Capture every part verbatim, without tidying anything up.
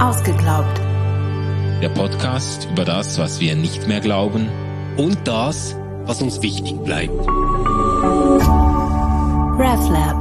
Ausgeglaubt. Der Podcast über das, was wir nicht mehr glauben und das, was uns wichtig bleibt. RefLab.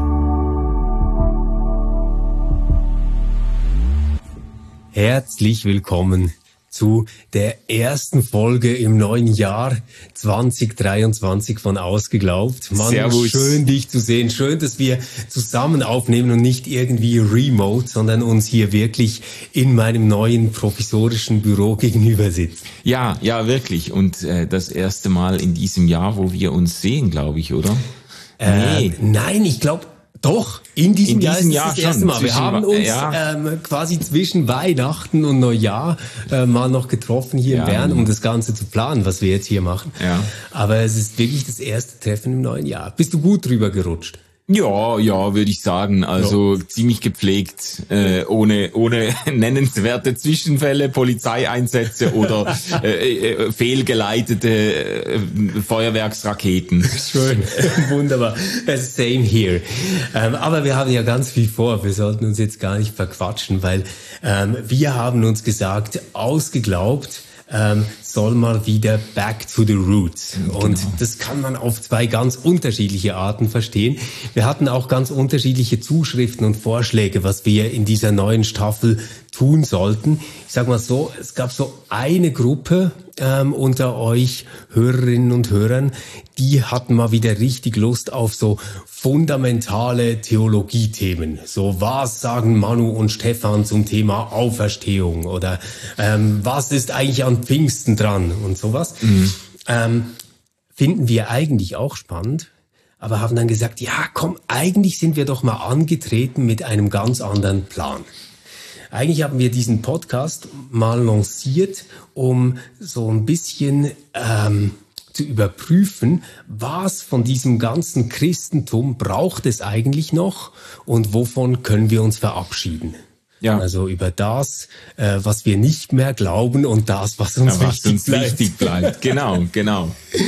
Herzlich willkommen zu der ersten Folge im neuen Jahr zwanzig dreiundzwanzig von Ausgeglaubt. Mann, Servus. Schön, dich zu sehen. Schön, dass wir zusammen aufnehmen und nicht irgendwie remote, sondern uns hier wirklich in meinem neuen provisorischen Büro gegenüber sitzen. Ja, ja, wirklich. Und äh, das erste Mal in diesem Jahr, wo wir uns sehen, glaube ich, oder? Äh, Nee. Nein, ich glaube, doch, in diesem, In Jahr diesem ist es Jahr das schon. erste Mal. Wir Zwischen- haben uns ja. ähm, quasi zwischen Weihnachten und Neujahr äh, mal noch getroffen hier Ja. in Bern, um das Ganze zu planen, was wir jetzt hier machen. Ja. Aber es ist wirklich das erste Treffen im neuen Jahr. Bist du gut drüber gerutscht? Ja, ja, würde ich sagen. Also ziemlich gepflegt, äh, ohne ohne nennenswerte Zwischenfälle, Polizeieinsätze oder äh, äh, fehlgeleitete äh, Feuerwerksraketen. Schön, wunderbar. Same here. Ähm, aber wir haben ja ganz viel vor. Wir sollten uns jetzt gar nicht verquatschen, weil ähm, wir haben uns gesagt, Ausgeglaubt ähm, soll mal wieder back to the roots. Und das kann man auf zwei ganz unterschiedliche Arten verstehen. Wir hatten auch ganz unterschiedliche Zuschriften und Vorschläge, was wir in dieser neuen Staffel tun sollten. Ich sag mal so, es gab so eine Gruppe ähm, unter euch Hörerinnen und Hörern, die hatten mal wieder richtig Lust auf so fundamentale Theologiethemen. So, was sagen Manu und Stefan zum Thema Auferstehung? Oder ähm, was ist eigentlich an Pfingsten dran? Und sowas. Mhm. Ähm, finden wir eigentlich auch spannend, aber haben dann gesagt, ja komm, eigentlich sind wir doch mal angetreten mit einem ganz anderen Plan. Eigentlich haben wir diesen Podcast mal lanciert, um so ein bisschen ähm, zu überprüfen, was von diesem ganzen Christentum braucht es eigentlich noch und wovon können wir uns verabschieden. Ja. Also über das, äh, was wir nicht mehr glauben und das, was uns, Ja, was wichtig, uns bleibt. wichtig bleibt. Genau, genau.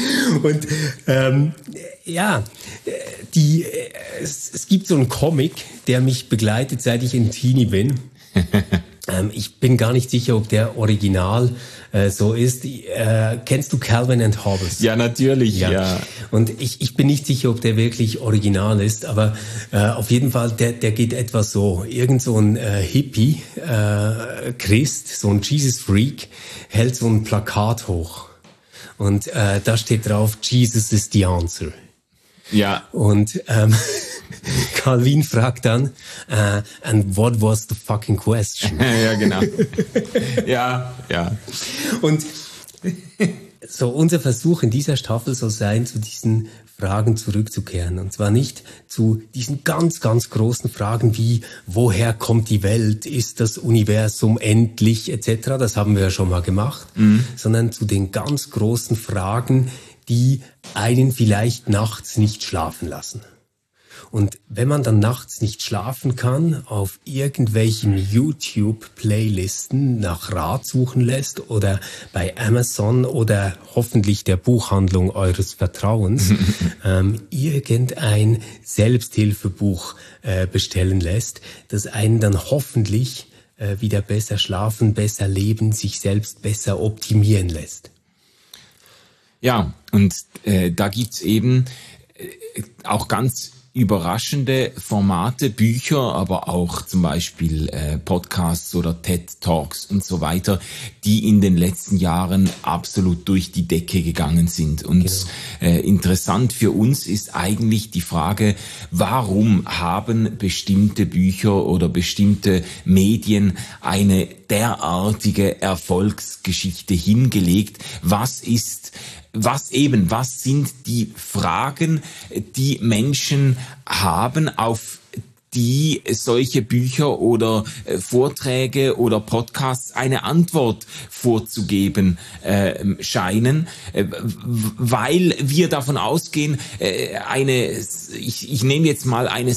Und ähm, ja, die, äh, es, es gibt so einen Comic, der mich begleitet, seit ich ein Teenie bin. ähm, ich bin gar nicht sicher, ob der Original äh, so ist. Äh, kennst du Calvin and Hobbes? Ja, natürlich, ja. Ja. Und ich, ich bin nicht sicher, ob der wirklich original ist, aber äh, auf jeden Fall, der, der geht etwas so. Irgend so ein äh, Hippie, äh, Christ, so ein Jesus-Freak, hält so ein Plakat hoch. Und äh, da steht drauf, Jesus is the answer. Ja. Und ähm, Calvin fragt dann, uh, and what was the fucking question? Ja, genau. Ja, ja. Und so unser Versuch in dieser Staffel soll sein, zu diesen Fragen zurückzukehren. Und zwar nicht zu diesen ganz, ganz großen Fragen wie, woher kommt die Welt, ist das Universum endlich, et cetera. Das haben wir ja schon mal gemacht. Mhm. Sondern zu den ganz großen Fragen, die einen vielleicht nachts nicht schlafen lassen. Und wenn man dann nachts nicht schlafen kann, auf irgendwelchen YouTube-Playlisten nach Rat suchen lässt oder bei Amazon oder hoffentlich der Buchhandlung eures Vertrauens ähm, irgendein Selbsthilfebuch äh, bestellen lässt, das einen dann hoffentlich äh, wieder besser schlafen, besser leben, sich selbst besser optimieren lässt. Ja, und äh, da gibt's eben äh, auch ganz überraschende Formate, Bücher, aber auch zum Beispiel äh, Podcasts oder TED-Talks und so weiter, die in den letzten Jahren absolut durch die Decke gegangen sind. Und genau. äh, interessant für uns ist eigentlich die Frage, warum haben bestimmte Bücher oder bestimmte Medien eine derartige Erfolgsgeschichte hingelegt? Was ist Was eben, was sind die Fragen, die Menschen haben, auf die solche Bücher oder äh, Vorträge oder Podcasts eine Antwort vorzugeben äh, scheinen, äh, weil wir davon ausgehen, äh, eine, ich, ich nehme jetzt mal eine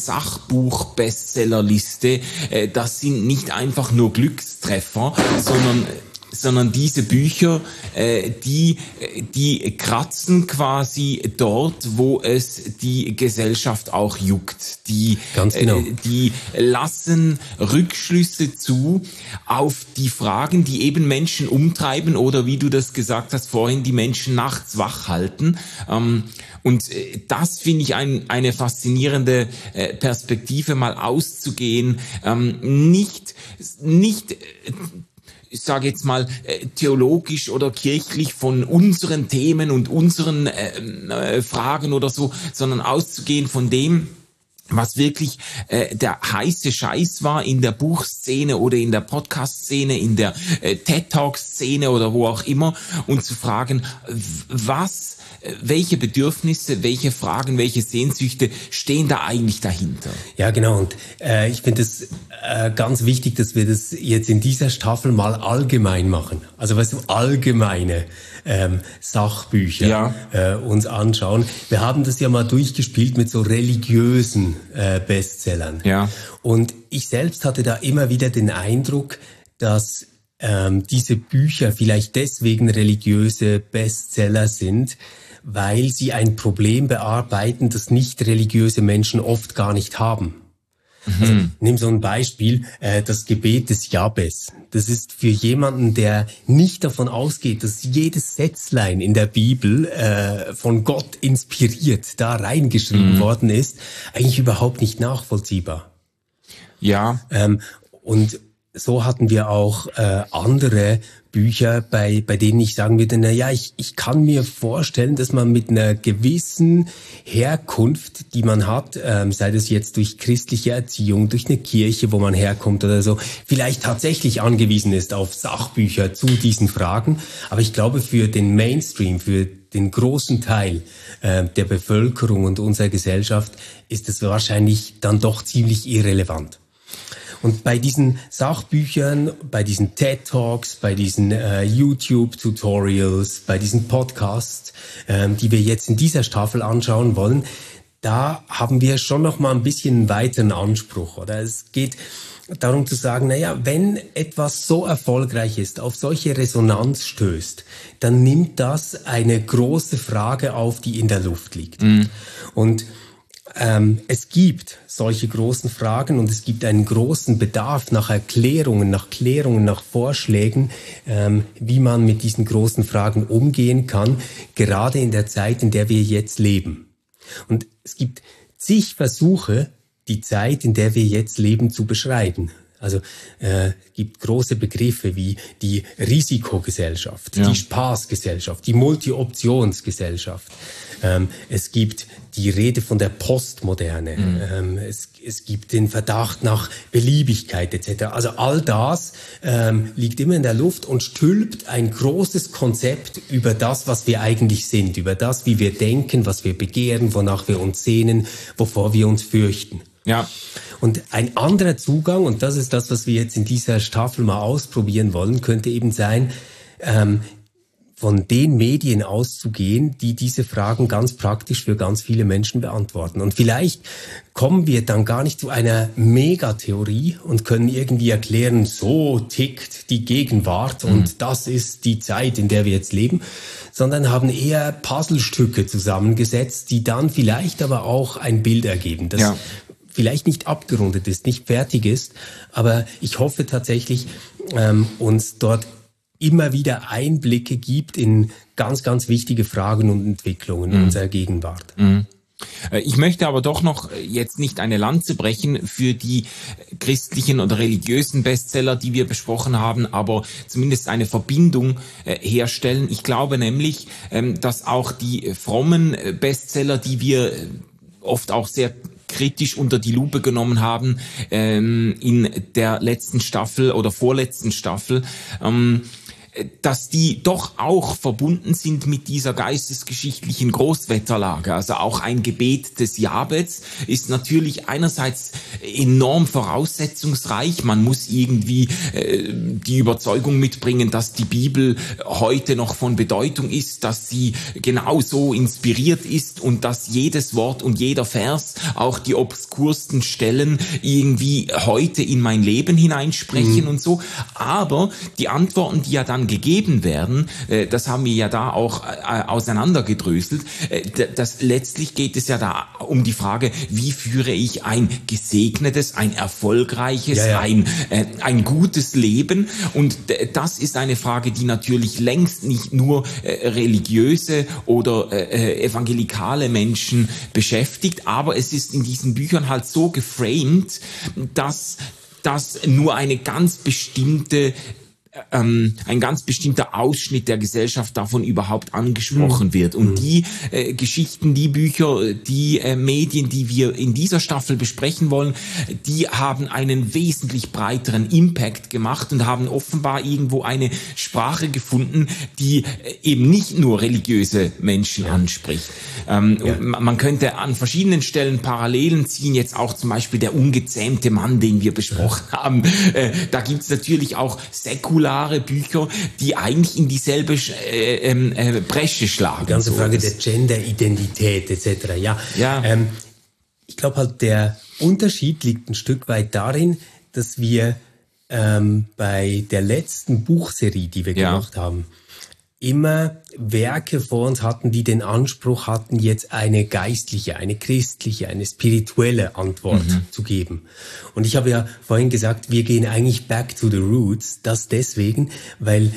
Sachbuch-Bestsellerliste, äh, das sind nicht einfach nur Glückstreffer, sondern sondern diese Bücher, äh, die, die kratzen quasi dort, wo es die Gesellschaft auch juckt. Die, Ganz genau. äh, die lassen Rückschlüsse zu auf die Fragen, die eben Menschen umtreiben oder wie du das gesagt hast vorhin, die Menschen nachts wach halten. Ähm, und das finde ich ein, eine faszinierende äh, Perspektive, mal auszugehen, ähm, nicht, nicht, ich sage jetzt mal, theologisch oder kirchlich von unseren Themen und unseren äh, Fragen oder so, sondern auszugehen von dem, was wirklich äh, der heiße Scheiß war in der Buchszene oder in der Podcast-Szene, in der äh, TED-Talk-Szene oder wo auch immer, und zu fragen, was, welche Bedürfnisse, welche Fragen, welche Sehnsüchte stehen da eigentlich dahinter? Ja, genau. Und äh, ich finde es äh, ganz wichtig, dass wir das jetzt in dieser Staffel mal allgemein machen. Also weißt du, allgemeine ähm, Sachbücher ja. äh, uns anschauen. Wir haben das ja mal durchgespielt mit so religiösen äh, Bestsellern. Ja. Und ich selbst hatte da immer wieder den Eindruck, dass ähm, diese Bücher vielleicht deswegen religiöse Bestseller sind, weil sie ein Problem bearbeiten, das nicht religiöse Menschen oft gar nicht haben. Mhm. Also, nimm so ein Beispiel, äh, das Gebet des Jabes. Das ist für jemanden, der nicht davon ausgeht, dass jedes Sätzlein in der Bibel äh, von Gott inspiriert da reingeschrieben mhm. worden ist, eigentlich überhaupt nicht nachvollziehbar. Ja. Ähm, und so hatten wir auch äh, andere Bücher, bei bei denen ich sagen würde, na ja, ich ich kann mir vorstellen, dass man mit einer gewissen Herkunft, die man hat, ähm, sei das jetzt durch christliche Erziehung, durch eine Kirche, wo man herkommt oder so, vielleicht tatsächlich angewiesen ist auf Sachbücher zu diesen Fragen. Aber ich glaube, für den Mainstream, für den großen Teil äh, der Bevölkerung und unserer Gesellschaft ist es wahrscheinlich dann doch ziemlich irrelevant. Und bei diesen Sachbüchern, bei diesen TED-Talks, bei diesen äh, YouTube-Tutorials, bei diesen Podcasts, ähm, die wir jetzt in dieser Staffel anschauen wollen, da haben wir schon noch mal ein bisschen einen weiteren Anspruch. Oder es geht darum zu sagen, naja, wenn etwas so erfolgreich ist, auf solche Resonanz stößt, dann nimmt das eine große Frage auf, die in der Luft liegt. Mhm. Und Ähm, es gibt solche großen Fragen und es gibt einen großen Bedarf nach Erklärungen, nach Klärungen, nach Vorschlägen, ähm, wie man mit diesen großen Fragen umgehen kann, gerade in der Zeit, in der wir jetzt leben. Und es gibt zig Versuche, die Zeit, in der wir jetzt leben, zu beschreiben. Also äh, gibt große Begriffe wie die Risikogesellschaft, ja. die Spaßgesellschaft, die Multi-Optionsgesellschaft. Ähm, es gibt die Rede von der Postmoderne. Mhm. Ähm, es, es gibt den Verdacht nach Beliebigkeit et cetera. Also all das ähm, liegt immer in der Luft und stülpt ein großes Konzept über das, was wir eigentlich sind, über das, wie wir denken, was wir begehren, wonach wir uns sehnen, wovor wir uns fürchten. Ja. Und ein anderer Zugang, und das ist das, was wir jetzt in dieser Staffel mal ausprobieren wollen, könnte eben sein, ähm, von den Medien auszugehen, die diese Fragen ganz praktisch für ganz viele Menschen beantworten. Und vielleicht kommen wir dann gar nicht zu einer Megatheorie und können irgendwie erklären, so tickt die Gegenwart mhm. und das ist die Zeit, in der wir jetzt leben, sondern haben eher Puzzlestücke zusammengesetzt, die dann vielleicht aber auch ein Bild ergeben, das ja. vielleicht nicht abgerundet ist, nicht fertig ist, aber ich hoffe tatsächlich, ähm, uns dort immer wieder Einblicke gibt in ganz, ganz wichtige Fragen und Entwicklungen in mhm. unserer Gegenwart. Mhm. Ich möchte aber doch noch jetzt nicht eine Lanze brechen für die christlichen oder religiösen Bestseller, die wir besprochen haben, aber zumindest eine Verbindung herstellen. Ich glaube nämlich, dass auch die frommen Bestseller, die wir oft auch sehr kritisch unter die Lupe genommen haben in der letzten Staffel oder vorletzten Staffel, dass die doch auch verbunden sind mit dieser geistesgeschichtlichen Großwetterlage. Also auch ein Gebet des Jabez ist natürlich einerseits enorm voraussetzungsreich. Man muss irgendwie äh, die Überzeugung mitbringen, dass die Bibel heute noch von Bedeutung ist, dass sie genauso inspiriert ist und dass jedes Wort und jeder Vers, auch die obskursten Stellen, irgendwie heute in mein Leben hineinsprechen mhm. und so. Aber die Antworten, die ja dann gegeben werden, äh, das haben wir ja da auch äh, auseinandergedröselt, äh, das, letztlich geht es ja da um die Frage, wie führe ich ein gesegnetes, ein erfolgreiches, ja, ja. ein äh, ein gutes Leben. Und das ist eine Frage, die natürlich längst nicht nur äh, religiöse oder äh, evangelikale Menschen beschäftigt, aber es ist in diesen Büchern halt so geframed, dass dass nur eine ganz bestimmte Ähm, ein ganz bestimmter Ausschnitt der Gesellschaft davon überhaupt angesprochen mhm. wird. Und mhm. die äh, Geschichten, die Bücher, die äh, Medien, die wir in dieser Staffel besprechen wollen, die haben einen wesentlich breiteren Impact gemacht und haben offenbar irgendwo eine Sprache gefunden, die äh, eben nicht nur religiöse Menschen ja. anspricht. Ähm, ja. Man könnte an verschiedenen Stellen Parallelen ziehen, jetzt auch zum Beispiel der ungezähmte Mann, den wir besprochen ja. haben. Äh, da gibt's natürlich auch säkulare Bücher, die eigentlich in dieselbe äh, äh, Bresche schlagen. Die ganze so. Frage der Gender-Identität et cetera. Ja, ja. Ähm, ich glaube halt, der Unterschied liegt ein Stück weit darin, dass wir ähm, bei der letzten Buchserie, die wir ja. gemacht haben, immer Werke vor uns hatten, die den Anspruch hatten, jetzt eine geistliche, eine christliche, eine spirituelle Antwort mhm. zu geben. Und ich habe ja vorhin gesagt, wir gehen eigentlich back to the roots. Das deswegen, weil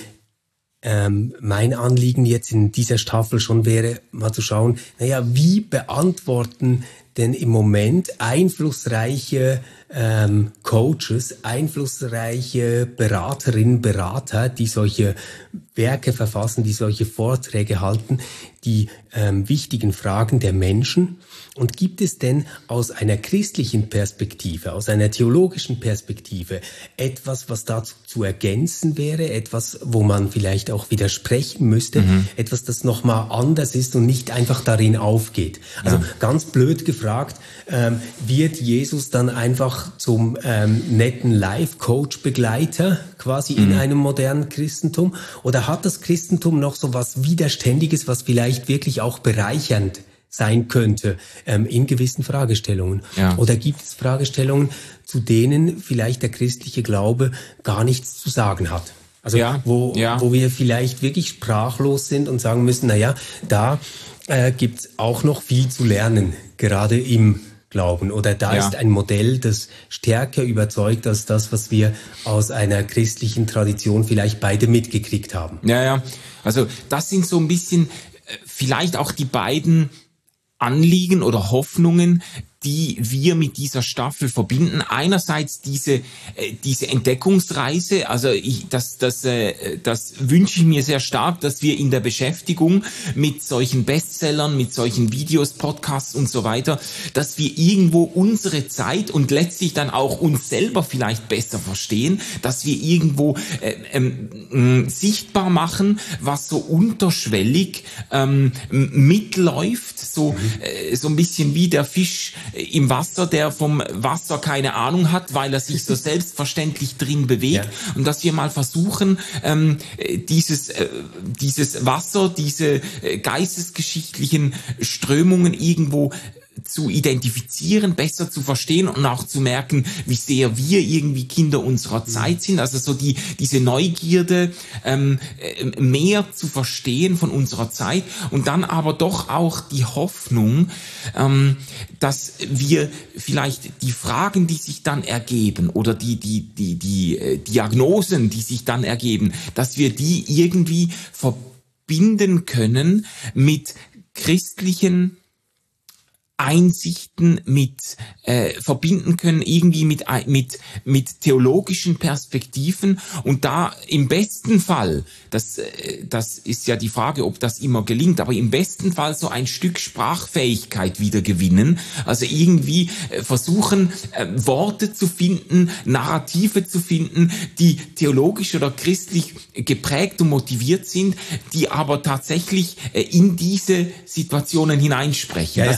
ähm, mein Anliegen jetzt in dieser Staffel schon wäre, mal zu schauen, naja, wie beantworten denn im Moment einflussreiche ähm, Coaches, einflussreiche Beraterinnen, Berater, die solche Werke verfassen, die solche Vorträge halten, die ähm, wichtigen Fragen der Menschen. Und gibt es denn aus einer christlichen Perspektive, aus einer theologischen Perspektive etwas, was dazu zu ergänzen wäre, etwas, wo man vielleicht auch widersprechen müsste, mhm. etwas, das nochmal anders ist und nicht einfach darin aufgeht? Also ja. ganz blöd gefragt, ähm, wird Jesus dann einfach zum ähm, netten Life-Coach-Begleiter quasi mhm. in einem modernen Christentum? Oder hat das Christentum noch so was Widerständiges, was vielleicht wirklich auch bereichernd sein könnte ähm, in gewissen Fragestellungen? Ja. Oder gibt es Fragestellungen, zu denen vielleicht der christliche Glaube gar nichts zu sagen hat? Also ja. Wo, ja. wo wir vielleicht wirklich sprachlos sind und sagen müssen, na ja, da äh, gibt es auch noch viel zu lernen, gerade im Glauben. Oder da ja. ist ein Modell, das stärker überzeugt als das, was wir aus einer christlichen Tradition vielleicht beide mitgekriegt haben. Ja, ja. Also das sind so ein bisschen äh, vielleicht auch die beiden Anliegen oder Hoffnungen, die wir mit dieser Staffel verbinden. Einerseits diese äh, diese Entdeckungsreise, also ich, das das äh, das wünsche ich mir sehr stark, dass wir in der Beschäftigung mit solchen Bestsellern, mit solchen Videos, Podcasts und so weiter, dass wir irgendwo unsere Zeit und letztlich dann auch uns selber vielleicht besser verstehen, dass wir irgendwo äh, ähm, äh, sichtbar machen, was so unterschwellig ähm, mitläuft, so äh, so ein bisschen wie der Fisch im Wasser, der vom Wasser keine Ahnung hat, weil er sich so selbstverständlich drin bewegt. Ja. Und dass wir mal versuchen, ähm, dieses, äh, dieses Wasser, diese äh, geistesgeschichtlichen Strömungen irgendwo zu identifizieren, besser zu verstehen und auch zu merken, wie sehr wir irgendwie Kinder unserer Zeit sind. Also so die diese Neugierde, ähm, mehr zu verstehen von unserer Zeit und dann aber doch auch die Hoffnung, ähm, dass wir vielleicht die Fragen, die sich dann ergeben oder die die die die äh, Diagnosen, die sich dann ergeben, dass wir die irgendwie verbinden können mit christlichen Einsichten mit äh, verbinden können, irgendwie mit mit mit theologischen Perspektiven und da im besten Fall, das äh, das ist ja die Frage, ob das immer gelingt, aber im besten Fall so ein Stück Sprachfähigkeit wieder gewinnen, also irgendwie äh, versuchen äh, Worte zu finden, Narrative zu finden, die theologisch oder christlich geprägt und motiviert sind, die aber tatsächlich äh, in diese Situationen hineinsprechen. Ja, ja. Das wäre so die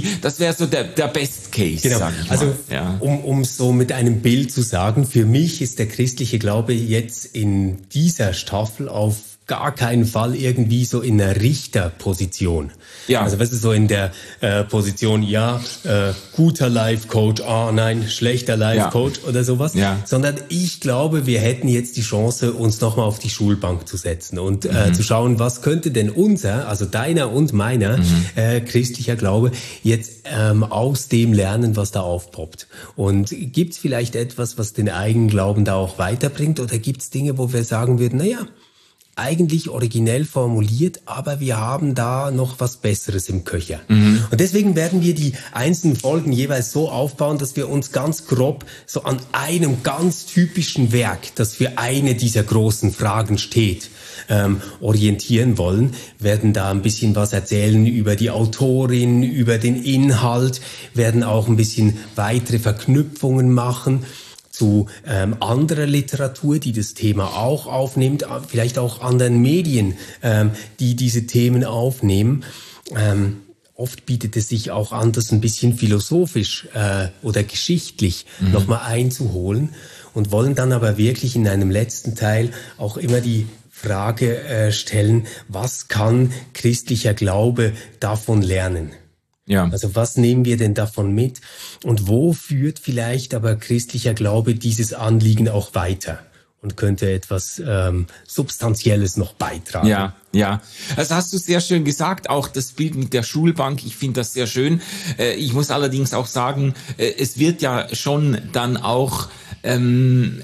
die, das wäre so der, der Best Case, genau. sag ich mal. Also, ja. um, um so mit einem Bild zu sagen, für mich ist der christliche Glaube jetzt in dieser Staffel auf gar keinen Fall irgendwie so in einer Richterposition. Ja. Also was ist so in der äh, Position, ja, äh, guter Life-Coach, ah oh, nein, schlechter Life-Coach ja. oder sowas. Ja. Sondern ich glaube, wir hätten jetzt die Chance, uns nochmal auf die Schulbank zu setzen und mhm. äh, zu schauen, was könnte denn unser, also deiner und meiner mhm. äh, christlicher Glaube jetzt ähm, aus dem lernen, was da aufpoppt. Und gibt es vielleicht etwas, was den eigenen Glauben da auch weiterbringt, oder gibt es Dinge, wo wir sagen würden, naja, eigentlich originell formuliert, aber wir haben da noch was Besseres im Köcher. Mhm. Und deswegen werden wir die einzelnen Folgen jeweils so aufbauen, dass wir uns ganz grob so an einem ganz typischen Werk, das für eine dieser großen Fragen steht, ähm, orientieren wollen, werden da ein bisschen was erzählen über die Autorin, über den Inhalt, werden auch ein bisschen weitere Verknüpfungen machen zu ähm, anderer Literatur, die das Thema auch aufnimmt, vielleicht auch anderen Medien, ähm, die diese Themen aufnehmen. Ähm, oft bietet es sich auch an, das ein bisschen philosophisch äh, oder geschichtlich mhm. nochmal einzuholen, und wollen dann aber wirklich in einem letzten Teil auch immer die Frage äh, stellen, was kann christlicher Glaube davon lernen? Ja. Also was nehmen wir denn davon mit, und wo führt vielleicht aber christlicher Glaube dieses Anliegen auch weiter und könnte etwas ähm, Substanzielles noch beitragen? Ja, ja. Das hast du sehr schön gesagt, auch das Bild mit der Schulbank, ich finde das sehr schön. Äh, ich muss allerdings auch sagen, äh, es wird ja schon dann auch ähm,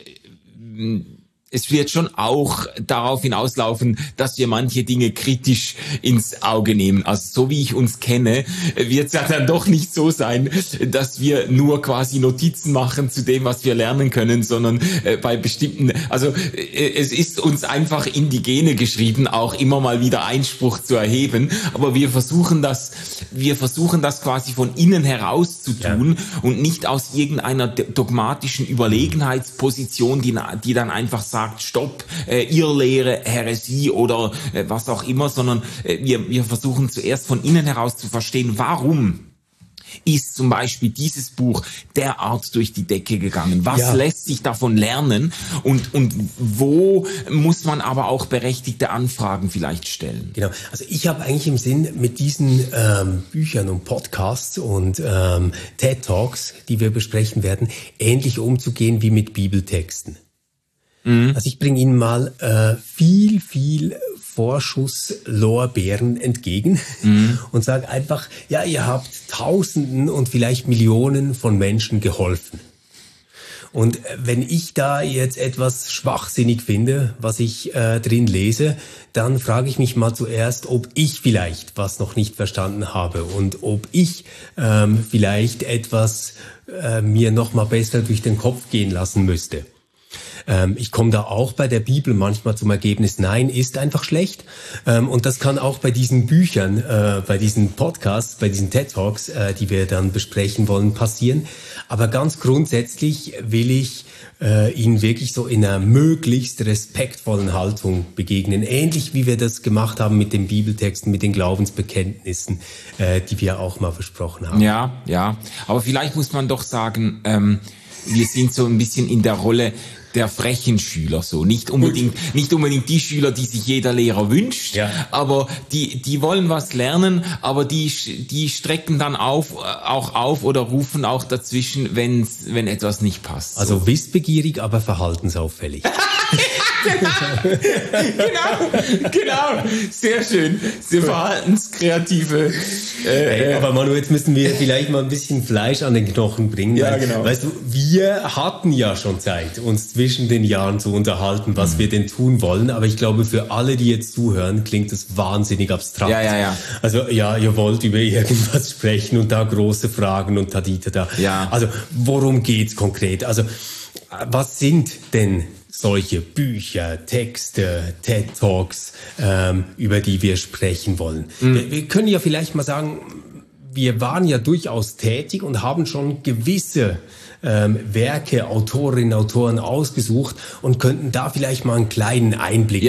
äh, es wird schon auch darauf hinauslaufen, dass wir manche Dinge kritisch ins Auge nehmen. Also so wie ich uns kenne, wird es ja dann doch nicht so sein, dass wir nur quasi Notizen machen zu dem, was wir lernen können, sondern äh, bei bestimmten, also äh, es ist uns einfach in die Gene geschrieben, auch immer mal wieder Einspruch zu erheben. Aber wir versuchen das, wir versuchen das quasi von innen heraus zu tun, ja. und nicht aus irgendeiner dogmatischen Überlegenheitsposition, die, die dann einfach sagt, Stopp, äh, Irrlehre, Häresie oder äh, was auch immer, sondern äh, wir, wir versuchen zuerst von innen heraus zu verstehen, warum ist zum Beispiel dieses Buch derart durch die Decke gegangen? Was ja. lässt sich davon lernen? Und, und wo muss man aber auch berechtigte Anfragen vielleicht stellen? Genau. Also ich habe eigentlich im Sinn, mit diesen ähm, Büchern und Podcasts und ähm, TED Talks, die wir besprechen werden, ähnlich umzugehen wie mit Bibeltexten. Also ich bringe Ihnen mal äh, viel, viel Vorschusslorbeeren entgegen mhm. und sage einfach, ja, ihr habt Tausenden und vielleicht Millionen von Menschen geholfen. Und wenn ich da jetzt etwas schwachsinnig finde, was ich äh, drin lese, dann frage ich mich mal zuerst, ob ich vielleicht was noch nicht verstanden habe und ob ich ähm, vielleicht etwas äh, mir noch mal besser durch den Kopf gehen lassen müsste. Ich komme da auch bei der Bibel manchmal zum Ergebnis, nein, ist einfach schlecht. Und das kann auch bei diesen Büchern, bei diesen Podcasts, bei diesen TED Talks, die wir dann besprechen wollen, passieren. Aber ganz grundsätzlich will ich Ihnen wirklich so in einer möglichst respektvollen Haltung begegnen. Ähnlich wie wir das gemacht haben mit den Bibeltexten, mit den Glaubensbekenntnissen, die wir auch mal versprochen haben. Ja, ja. Aber vielleicht muss man doch sagen, ähm, wir sind so ein bisschen in der Rolle der frechen Schüler, so nicht unbedingt nicht unbedingt die Schüler, die sich jeder Lehrer wünscht, ja. aber die die wollen was lernen, aber die die strecken dann auf auch auf oder rufen auch dazwischen, wenn wenn etwas nicht passt. So. Also wissbegierig, aber verhaltensauffällig. genau, genau, genau, sehr schön, sehr verhaltenskreative. Äh, hey, aber Manu, jetzt müssen wir vielleicht mal ein bisschen Fleisch an den Knochen bringen. Ja, weil, genau. Weißt du, wir hatten ja schon Zeit, uns zwischen den Jahren zu unterhalten, was mhm. wir denn tun wollen. Aber ich glaube, für alle, die jetzt zuhören, klingt das wahnsinnig abstrakt. Ja, ja, ja. Also ja, ihr wollt über irgendwas sprechen und da große Fragen und da, da, da. Ja. Also worum geht's konkret? Also was sind denn solche Bücher, Texte, TED Talks, ähm, über die wir sprechen wollen? Mhm. Wir, wir können ja vielleicht mal sagen, wir waren ja durchaus tätig und haben schon gewisse ähm, Werke, Autorinnen, Autoren ausgesucht und könnten da vielleicht mal einen kleinen Einblick ja, geben.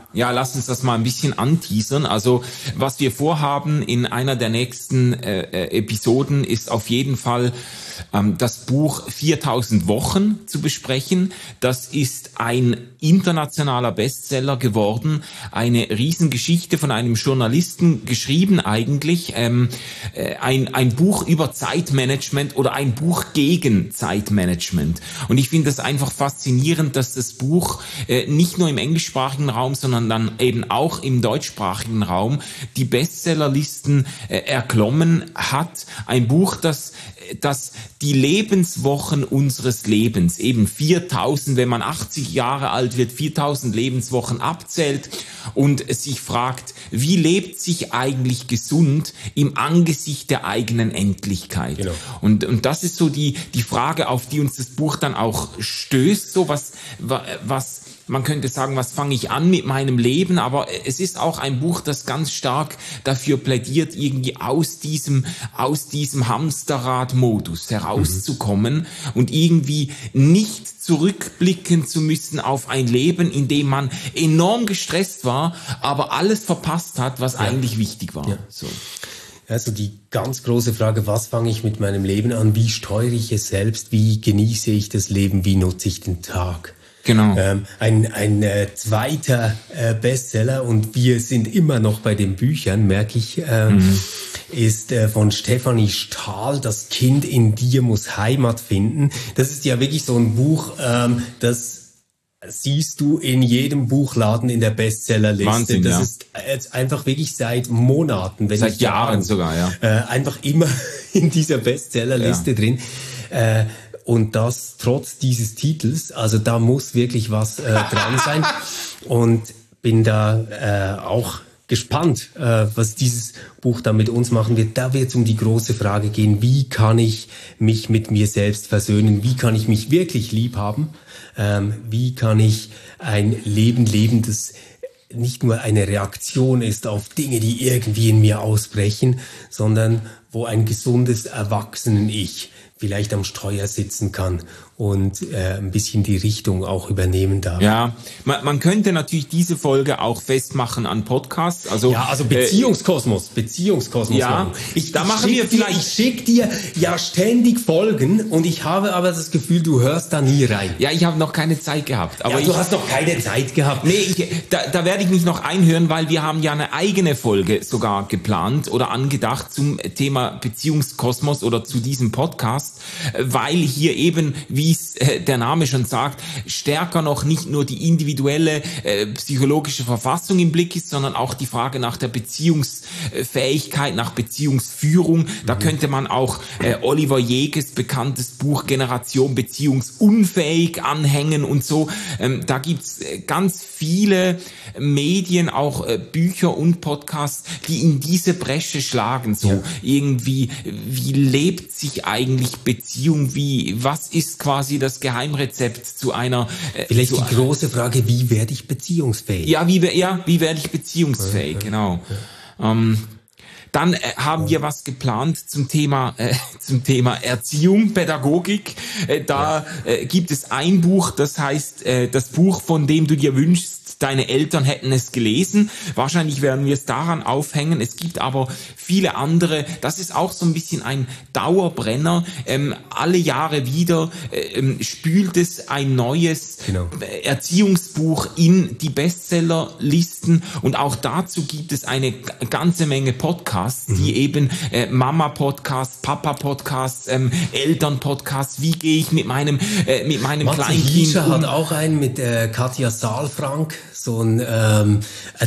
ja, lass uns das mal ein bisschen anteasern. Also was wir vorhaben in einer der nächsten äh, Episoden ist auf jeden Fall ähm, das Buch viertausend Wochen zu besprechen. Das ist ein internationaler Bestseller geworden, eine Riesengeschichte von einem Journalisten geschrieben eigentlich, ähm, äh, ein, ein Buch über Zeitmanagement oder ein Buch gegen Zeitmanagement. Und ich finde das einfach faszinierend, dass das Buch äh, nicht nur im englischsprachigen Raum, sondern dann eben auch im deutschsprachigen Raum die Bestsellerlisten äh, erklommen hat. Ein Buch, das, das die Lebenswochen unseres Lebens, eben viertausend, wenn man achtzig Jahre alt wird, viertausend Lebenswochen abzählt und sich fragt, wie lebt sich eigentlich gesund im Angesicht der eigenen Endlichkeit? Genau. Und, und das ist so die, die Frage, auf die uns das Buch dann auch stößt, so was, was, man könnte sagen, was fange ich an mit meinem Leben, aber es ist auch ein Buch, das ganz stark dafür plädiert, irgendwie aus diesem, aus diesem Hamsterrad-Modus herauszukommen mhm. und irgendwie nicht zurückblicken zu müssen auf ein Leben, in dem man enorm gestresst war, aber alles verpasst hat, was ja. eigentlich wichtig war. Ja. So. Also die ganz große Frage, was fange ich mit meinem Leben an? Wie steuere ich es selbst? Wie genieße ich das Leben? Wie nutze ich den Tag? Genau. Ähm, ein ein äh, zweiter äh, Bestseller, und wir sind immer noch bei den Büchern, merke ich, äh, mhm. ist äh, von Stefanie Stahl, Das Kind in dir muss Heimat finden. Das ist ja wirklich so ein Buch, ähm, das siehst du in jedem Buchladen in der Bestsellerliste. Wahnsinn, das ja. ist jetzt einfach wirklich seit Monaten, wenn seit nicht Jahren, Jahren sogar, ja. Äh, einfach immer in dieser Bestsellerliste ja. drin. Äh, Und das trotz dieses Titels, also da muss wirklich was äh, dran sein. Und bin da äh, auch gespannt, äh, was dieses Buch da mit uns machen wird. Da wird es um die große Frage gehen, wie kann ich mich mit mir selbst versöhnen? Wie kann ich mich wirklich lieb haben? Ähm, wie kann ich ein Leben leben, das nicht nur eine Reaktion ist auf Dinge, die irgendwie in mir ausbrechen, sondern wo ein gesundes Erwachsenen-Ich vielleicht am Steuer sitzen kann und äh, ein bisschen die Richtung auch übernehmen darf. Ja, man, man könnte natürlich diese Folge auch festmachen an Podcasts. Also, ja, also Beziehungskosmos, äh, Beziehungskosmos. Ja, machen. Ich, da ich machen wir vielleicht... Dir, ich schicke dir ja ständig Folgen und ich habe aber das Gefühl, du hörst da nie rein. Ja, ich habe noch keine Zeit gehabt. Aber ja, du ich, hast noch keine Zeit gehabt. Nee, ich, da, da werde ich mich noch einhören, weil wir haben ja eine eigene Folge sogar geplant oder angedacht zum Thema Beziehungskosmos oder zu diesem Podcast, weil hier eben, wie es äh, der Name schon sagt, stärker noch nicht nur die individuelle äh, psychologische Verfassung im Blick ist, sondern auch die Frage nach der Beziehungsfähigkeit, nach Beziehungsführung. Da mhm. könnte man auch äh, Oliver Jeges bekanntes Buch Generation Beziehungsunfähig anhängen und so. Ähm, da gibt's ganz viele Medien, auch äh, Bücher und Podcasts, die in diese Bresche schlagen. So ja. irgendwie, wie lebt sich eigentlich Beziehung? Wie, was ist quasi das Geheimrezept zu einer... Äh, Vielleicht zu die große Frage, wie werde ich beziehungsfähig? Ja, wie, ja, wie werde ich beziehungsfähig, ja, genau. Ja. Ähm, dann äh, haben wir was geplant zum Thema äh, zum Thema Erziehung, Pädagogik. Äh, da ja. äh, gibt es ein Buch, das heißt äh, das Buch, von dem du dir wünschst, deine Eltern hätten es gelesen. Wahrscheinlich werden wir es daran aufhängen. Es gibt aber viele andere. Das ist auch so ein bisschen ein Dauerbrenner. Ähm, alle Jahre wieder ähm, spült es ein neues genau. Erziehungsbuch in die Bestsellerlisten. Und auch dazu gibt es eine ganze Menge Podcasts, mhm. die eben äh, Mama-Podcasts, Papa-Podcasts, ähm, Eltern-Podcasts. Wie gehe ich mit meinem äh, mit meinem Matze Kleinkind Hiescher um? Hat auch einen mit äh, Katja Saalfrank. So ein ähm,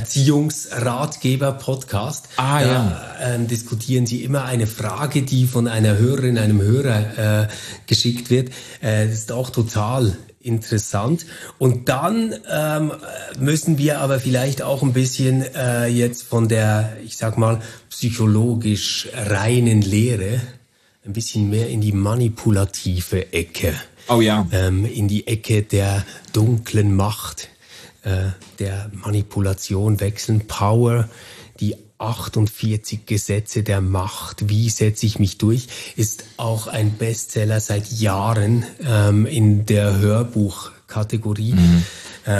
Erziehungsratgeber-Podcast. Ah, da ja. ähm, diskutieren sie immer eine Frage, die von einer Hörerin, einem Hörer äh, geschickt wird. Äh, das ist auch total interessant. Und dann ähm, müssen wir aber vielleicht auch ein bisschen äh, jetzt von der, ich sag mal, psychologisch reinen Lehre ein bisschen mehr in die manipulative Ecke. Oh ja. Ähm, in die Ecke der dunklen Macht, der Manipulation wechseln. Power, die achtundvierzig Gesetze der Macht. Wie setze ich mich durch? Ist auch ein Bestseller seit Jahren ähm, in der Hörbuchkategorie. Mhm. Ähm,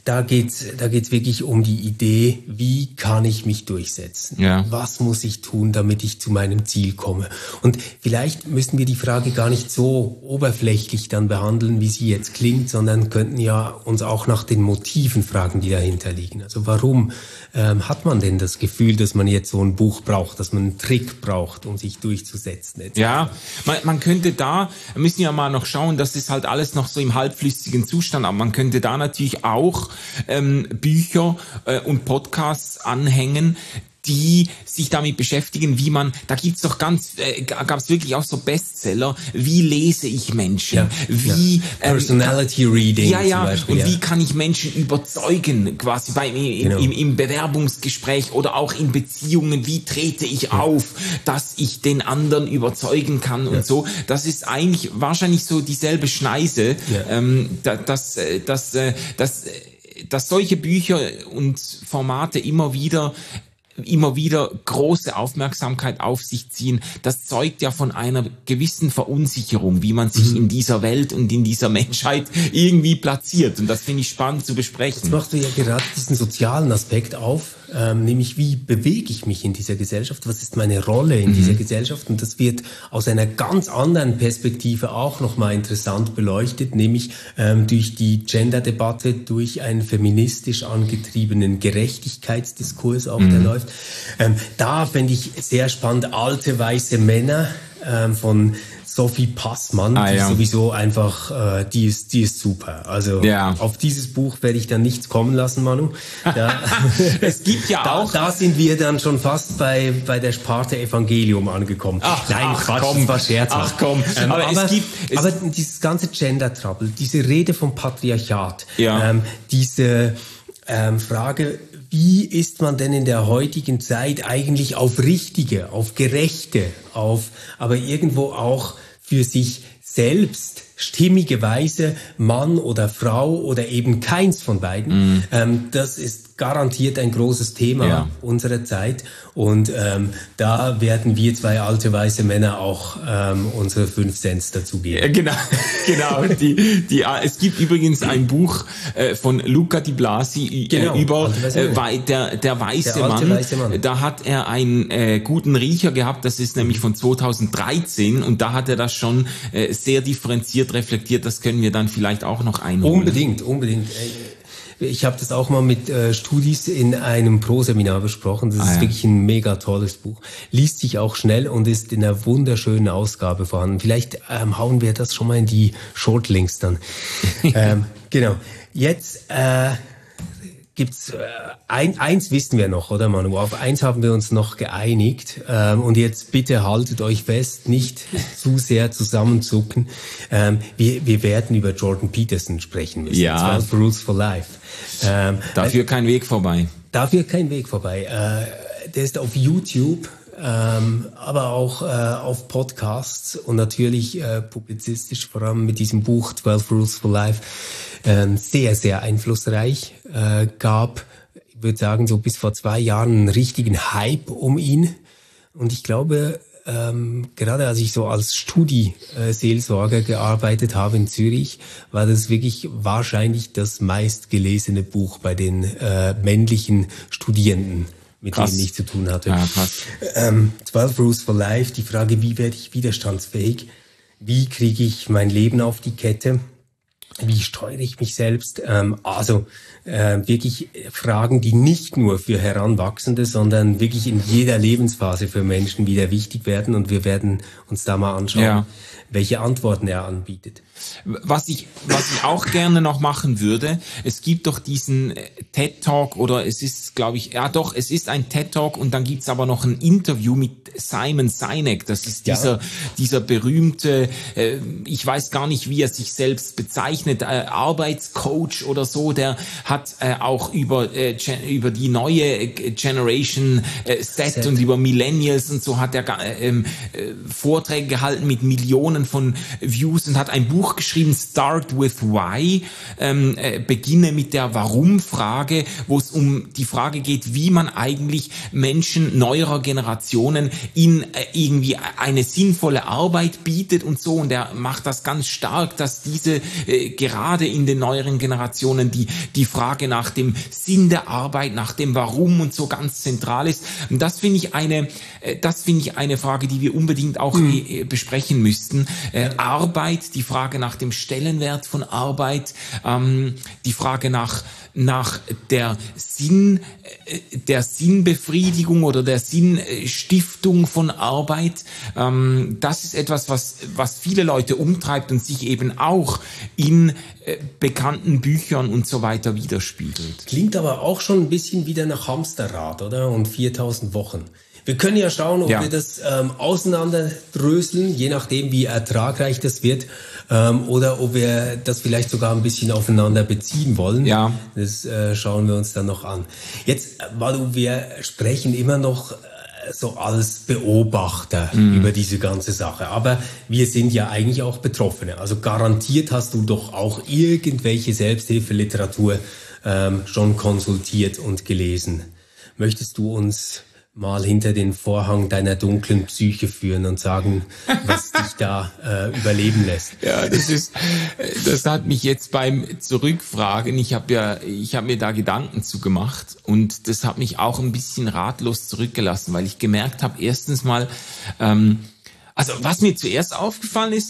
da geht's, da geht's wirklich um die Idee, wie kann ich mich durchsetzen? Ja. Was muss ich tun, damit ich zu meinem Ziel komme? Und vielleicht müssen wir die Frage gar nicht so oberflächlich dann behandeln, wie sie jetzt klingt, sondern könnten ja uns auch nach den Motiven fragen, die dahinter liegen. Also warum ähm, hat man denn das Gefühl, dass man jetzt so ein Buch braucht, dass man einen Trick braucht, um sich durchzusetzen? et cetera? Ja, man, man könnte da, wir müssen ja mal noch schauen, das ist halt alles noch so im halbflüssigen Zustand, aber man könnte da natürlich auch ähm, Bücher äh, und Podcasts anhängen, die sich damit beschäftigen, wie man, da gibt's doch ganz, äh, gab's wirklich auch so Bestseller, wie lese ich Menschen, Ja, wie ja. Personality ähm, Reading ja, ja, zum Beispiel, und ja. wie kann ich Menschen überzeugen, quasi bei im, Genau. im, im Bewerbungsgespräch oder auch in Beziehungen, wie trete ich auf, dass ich den anderen überzeugen kann und Ja. so. Das ist eigentlich wahrscheinlich so dieselbe Schneise, Ja. ähm, da- dass, äh, dass, äh, dass, äh, dass solche Bücher und Formate immer wieder immer wieder große Aufmerksamkeit auf sich ziehen, das zeugt ja von einer gewissen Verunsicherung, wie man sich mhm. in dieser Welt und in dieser Menschheit irgendwie platziert. Und das finde ich spannend zu besprechen. Jetzt machst du ja gerade diesen sozialen Aspekt auf, ähm, nämlich wie bewege ich mich in dieser Gesellschaft, was ist meine Rolle in mhm. dieser Gesellschaft, und das wird aus einer ganz anderen Perspektive auch nochmal interessant beleuchtet, nämlich ähm, durch die Gender-Debatte, durch einen feministisch angetriebenen Gerechtigkeitsdiskurs auch, mhm. der läuft. Ähm, da fände ich sehr spannend, alte weiße Männer ähm, von Sophie Passmann, ah, die ja. sowieso einfach, äh, die ist, die ist super. Also ja. auf dieses Buch werde ich dann nichts kommen lassen, Manu. Ja. Es gibt ja da, auch. Da sind wir dann schon fast bei bei der Sparte Evangelium angekommen. Ach, Nein, ach, Quatsch, komm. das war scherzhaft. Ach komm. Ähm, aber, aber, es gibt, es aber dieses ganze Gender-Trouble, diese Rede vom Patriarchat, ja. ähm, diese ähm, Frage, wie ist man denn in der heutigen Zeit eigentlich auf richtige, auf gerechte, auf, aber irgendwo auch für sich selbst stimmige Weise Mann oder Frau oder eben keins von beiden. Mm. Ähm, das ist garantiert ein großes Thema ja. unserer Zeit. Und ähm, da werden wir zwei alte weiße Männer auch ähm, unsere fünf Cents dazugeben. Ja, genau, genau. Die, die, es gibt übrigens ein Buch äh, von Luca Di Blasi genau, äh, über äh, der, der, weiße, der Mann. weiße Mann. Da hat er einen äh, guten Riecher gehabt, das ist nämlich von zweitausenddreizehn, und da hat er das schon äh, sehr differenziert reflektiert. Das können wir dann vielleicht auch noch einholen. Unbedingt, unbedingt. Ich habe das auch mal mit äh, Studis in einem Pro-Seminar besprochen. Das ah, ist ja. wirklich ein mega tolles Buch. Liest sich auch schnell und ist in einer wunderschönen Ausgabe vorhanden. Vielleicht ähm, hauen wir das schon mal in die Shortlinks dann. ähm, genau. Jetzt äh, gibt's äh, ein, eins wissen wir noch, oder Manu? Auf eins haben wir uns noch geeinigt. Ähm, und jetzt bitte haltet euch fest, nicht zu sehr zusammenzucken. Ähm, wir, wir werden über Jordan Peterson sprechen müssen. Ja. zwölf Rules for Life. Ähm, dafür kein Weg vorbei. Dafür kein Weg vorbei. Äh, der ist auf YouTube, ähm, aber auch äh, auf Podcasts und natürlich äh, publizistisch, vor allem mit diesem Buch zwölf Rules for Life, äh, sehr, sehr einflussreich. Äh, gab, ich würde sagen, so bis vor zwei Jahren einen richtigen Hype um ihn. Und ich glaube, Ähm, gerade als ich so als Studi-Seelsorger gearbeitet habe in Zürich, war das wirklich wahrscheinlich das meistgelesene Buch bei den äh, männlichen Studierenden, mit krass. denen ich zu tun hatte. Ja, krass. Ähm, zwölf Rules for Life, die Frage, wie werde ich widerstandsfähig? Wie kriege ich mein Leben auf die Kette? Wie steuere ich mich selbst? Ähm, also äh, wirklich Fragen, die nicht nur für Heranwachsende, sondern wirklich in jeder Lebensphase für Menschen wieder wichtig werden. Und wir werden uns da mal anschauen, ja. welche Antworten er anbietet. Was ich, was ich auch gerne noch machen würde, es gibt doch diesen TED-Talk, oder es ist, glaube ich, ja doch, es ist ein TED-Talk, und dann gibt's aber noch ein Interview mit Simon Sinek. Das ist dieser, ja. dieser berühmte, äh, ich weiß gar nicht, wie er sich selbst bezeichnet, äh, Arbeitscoach oder so, der hat äh, auch über, äh, über die neue Generation äh, Set, Set und über Millennials und so hat er äh, äh, Vorträge gehalten mit Millionen von Views und hat ein Buch geschrieben, Start with Why, ähm, äh, beginne mit der Warum-Frage, wo es um die Frage geht, wie man eigentlich Menschen neuerer Generationen in äh, irgendwie eine sinnvolle Arbeit bietet und so, und er macht das ganz stark, dass diese äh, gerade in den neueren Generationen die die Frage nach dem Sinn der Arbeit, nach dem Warum und so ganz zentral ist. Und das finde ich eine, das finde ich eine Frage, die wir unbedingt auch mhm. besprechen müssten. Äh, Arbeit, die Frage nach dem Stellenwert von Arbeit, ähm, die Frage nach nach der Sinn, der Sinnbefriedigung oder der Sinnstiftung von Arbeit. Ähm, das ist etwas, was, was viele Leute umtreibt und sich eben auch in äh, bekannten Büchern und so weiter widerspiegelt. Klingt aber auch schon ein bisschen wieder nach Hamsterrad, oder? Und viertausend Wochen. Wir können ja schauen, ob ja. wir das ähm, auseinanderdröseln, je nachdem, wie ertragreich das wird, ähm, oder ob wir das vielleicht sogar ein bisschen aufeinander beziehen wollen. Ja. Das äh, schauen wir uns dann noch an. Jetzt, Manu, wir sprechen immer noch äh, so als Beobachter mhm. über diese ganze Sache, aber wir sind ja eigentlich auch Betroffene. Also garantiert hast du doch auch irgendwelche Selbsthilfeliteratur ähm, schon konsultiert und gelesen. Möchtest du uns mal hinter den Vorhang deiner dunklen Psyche führen und sagen, was dich da äh, überleben lässt? Ja, das ist, das hat mich jetzt beim Zurückfragen, ich habe ja, ich habe mir da Gedanken zu gemacht und das hat mich auch ein bisschen ratlos zurückgelassen, weil ich gemerkt habe, erstens mal, ähm, also was mir zuerst aufgefallen ist,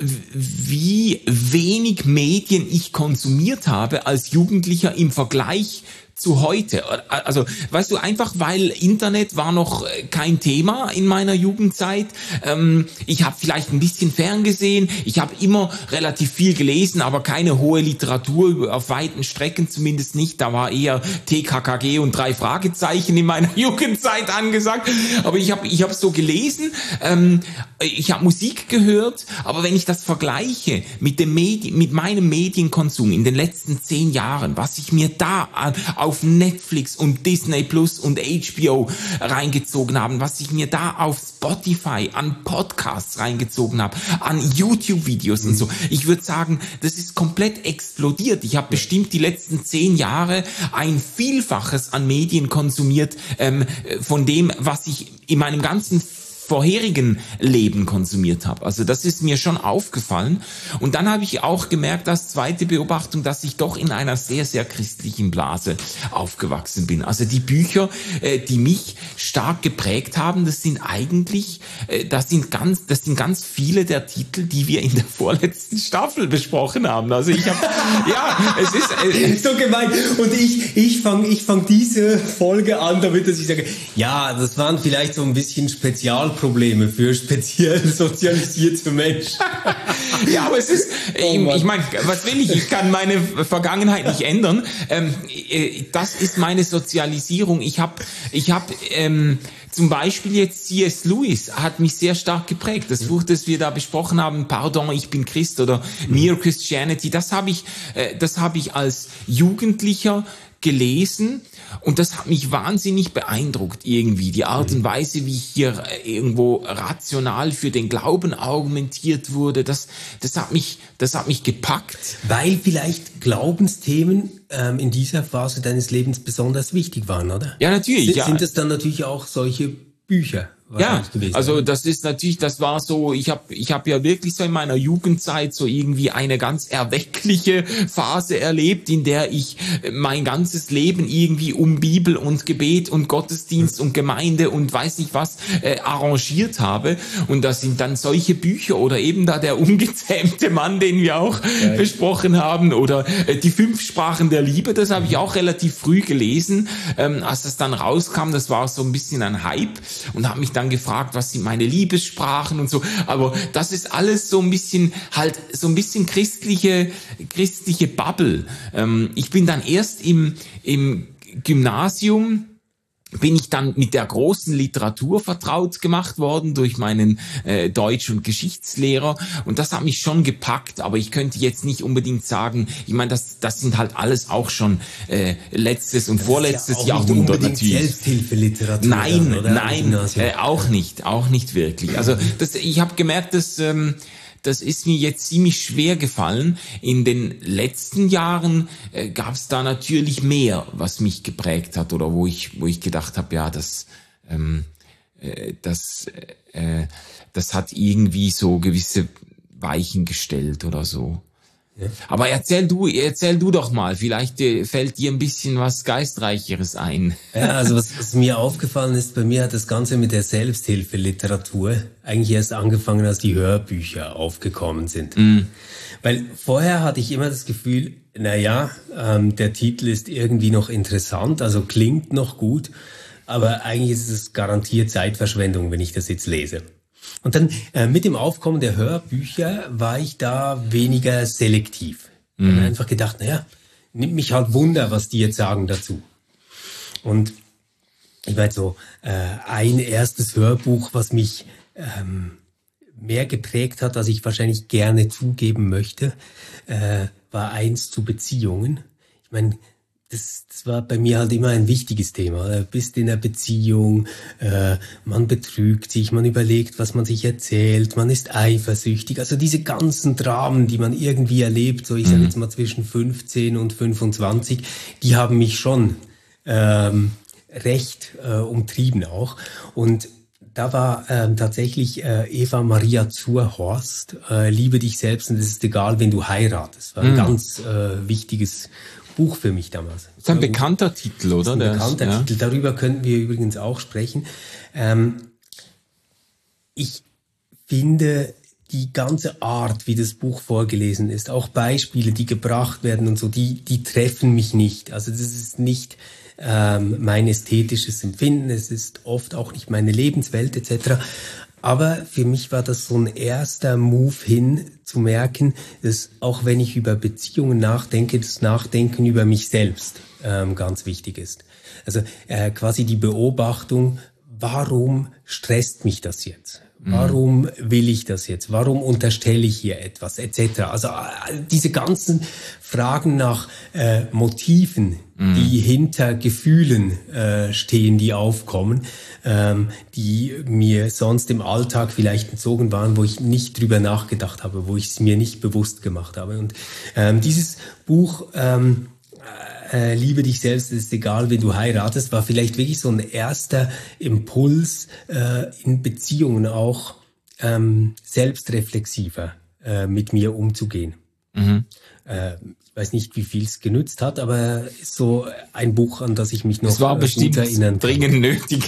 wie wenig Medien ich konsumiert habe als Jugendlicher im Vergleich zu heute. Also, weißt du, einfach weil Internet war noch kein Thema in meiner Jugendzeit. Ähm, ich habe vielleicht ein bisschen ferngesehen. Ich habe immer relativ viel gelesen, aber keine hohe Literatur, auf weiten Strecken zumindest nicht. Da war eher T K K G und drei Fragezeichen in meiner Jugendzeit angesagt. Aber ich habe ich habe so gelesen. Ähm, ich habe Musik gehört. Aber wenn ich das vergleiche mit dem Medi- mit meinem Medienkonsum in den letzten zehn Jahren, was ich mir da auf auf Netflix und Disney Plus und H B O reingezogen haben, was ich mir da auf Spotify an Podcasts reingezogen habe, an YouTube-Videos mhm. und so. Ich würde sagen, das ist komplett explodiert. Ich habe ja. bestimmt die letzten zehn Jahre ein Vielfaches an Medien konsumiert, ähm, von dem, was ich in meinem ganzen vorherigen Leben konsumiert habe. Also das ist mir schon aufgefallen. Und dann habe ich auch gemerkt, als zweite Beobachtung, dass ich doch in einer sehr, sehr christlichen Blase aufgewachsen bin. Also die Bücher, äh, die mich stark geprägt haben, das sind eigentlich, äh, das sind ganz, das sind ganz viele der Titel, die wir in der vorletzten Staffel besprochen haben. Also ich habe, ja, es ist äh, so gemein. Und ich, ich fange, ich fang diese Folge an, damit dass ich sage, ja, das waren vielleicht so ein bisschen Spezial Probleme für speziell sozialisierte Menschen. Ja, aber es ist, oh ich meine, was will ich? Ich kann meine Vergangenheit nicht ändern. Ähm, das ist meine Sozialisierung. Ich habe, ich habe ähm, zum Beispiel jetzt C S. Lewis hat mich sehr stark geprägt. Das Buch, das wir da besprochen haben, Pardon, ich bin Christ oder Mere Christianity, das habe ich, äh, das habe ich als Jugendlicher gelesen und das hat mich wahnsinnig beeindruckt irgendwie. Die Art und Weise, wie hier irgendwo rational für den Glauben argumentiert wurde, das, das hat mich, das hat mich gepackt. Weil vielleicht Glaubensthemen ähm, in dieser Phase deines Lebens besonders wichtig waren, oder? Ja, natürlich. Sind, ja. sind es dann natürlich auch solche Bücher? Ja, also das ist natürlich, das war so, ich habe ich hab ja wirklich so in meiner Jugendzeit so irgendwie eine ganz erweckliche Phase erlebt, in der ich mein ganzes Leben irgendwie um Bibel und Gebet und Gottesdienst und Gemeinde und weiß nicht was äh, arrangiert habe. Und das sind dann solche Bücher oder eben da der ungezähmte Mann, den wir auch ja. besprochen haben, oder äh, die fünf Sprachen der Liebe, das habe ich auch relativ früh gelesen, ähm, als das dann rauskam. Das war so ein bisschen ein Hype und habe mich dann dann gefragt, was sind meine Liebessprachen und so, aber das ist alles so ein bisschen halt so ein bisschen christliche christliche Bubble. Ähm, ich bin dann erst im im Gymnasium bin ich dann mit der großen Literatur vertraut gemacht worden durch meinen äh, Deutsch- und Geschichtslehrer und das hat mich schon gepackt, aber ich könnte jetzt nicht unbedingt sagen, ich meine, das das sind halt alles auch schon äh, letztes und das vorletztes ist ja auch Jahrhundert nicht natürlich. Selbsthilfeliteratur. Nein, oder? nein, äh, auch nicht, auch nicht wirklich. Also das, ich habe gemerkt, dass ähm, das ist mir jetzt ziemlich schwer gefallen. In den letzten Jahren äh, gab es da natürlich mehr, was mich geprägt hat oder wo ich wo ich gedacht habe, ja, das ähm, äh, das äh, das hat irgendwie so gewisse Weichen gestellt oder so. Ja. Aber erzähl du, erzähl du doch mal, vielleicht äh, fällt dir ein bisschen was Geistreicheres ein. Ja, also was, was mir aufgefallen ist, bei mir hat das Ganze mit der Selbsthilfeliteratur eigentlich erst angefangen, als die Hörbücher aufgekommen sind. Mm. Weil vorher hatte ich immer das Gefühl, na ja, ähm, der Titel ist irgendwie noch interessant, also klingt noch gut, aber eigentlich ist es garantiert Zeitverschwendung, wenn ich das jetzt lese. Und dann äh, mit dem Aufkommen der Hörbücher war ich da weniger selektiv. Ich mhm. habe einfach gedacht, naja, nimmt mich halt Wunder, was die jetzt sagen dazu. Und ich weiß so, äh, ein erstes Hörbuch, was mich ähm, mehr geprägt hat, als ich wahrscheinlich gerne zugeben möchte, äh, war eins zu Beziehungen. Ich meine, Das, das war bei mir halt immer ein wichtiges Thema. Du bist in einer Beziehung, äh, man betrügt sich, man überlegt, was man sich erzählt, man ist eifersüchtig. Also diese ganzen Dramen, die man irgendwie erlebt, so ich sage jetzt mal zwischen fünfzehn und fünfundzwanzig, die haben mich schon ähm, recht äh, umtrieben auch. Und da war ähm, tatsächlich äh, Eva Maria Zurhorst, äh, Liebe dich selbst und es ist egal, wenn du heiratest. War ein mhm. ganz äh, wichtiges Buch für mich damals. Das ist ein bekannter Titel, oder? Das ist ein bekannter das, Titel. Ja. Darüber könnten wir übrigens auch sprechen. Ähm, ich finde die ganze Art, wie das Buch vorgelesen ist, auch Beispiele, die gebracht werden und so, die, die treffen mich nicht. Also das ist nicht ähm, mein ästhetisches Empfinden. Es ist oft auch nicht meine Lebenswelt et cetera. Aber für mich war das so ein erster Move hin, zu merken, dass auch wenn ich über Beziehungen nachdenke, das Nachdenken über mich selbst ähm, ganz wichtig ist. Also äh, quasi die Beobachtung, warum stresst mich das jetzt? Warum will ich das jetzt? Warum unterstelle ich hier etwas et cetera. Also äh, diese ganzen Fragen nach äh, Motiven, mm. die hinter Gefühlen äh, stehen, die aufkommen, ähm, die mir sonst im Alltag vielleicht entzogen waren, wo ich nicht drüber nachgedacht habe, wo ich es mir nicht bewusst gemacht habe. Und ähm, dieses Buch ähm, Äh, liebe dich selbst, ist egal, wenn du heiratest, war vielleicht wirklich so ein erster Impuls, äh, in Beziehungen auch ähm, selbstreflexiver äh, mit mir umzugehen. Mhm. Äh, ich weiß nicht, wie viel es genützt hat, aber ist so ein Buch, an das ich mich noch es war bestimmt gut erinnern kann. Dringend nötig.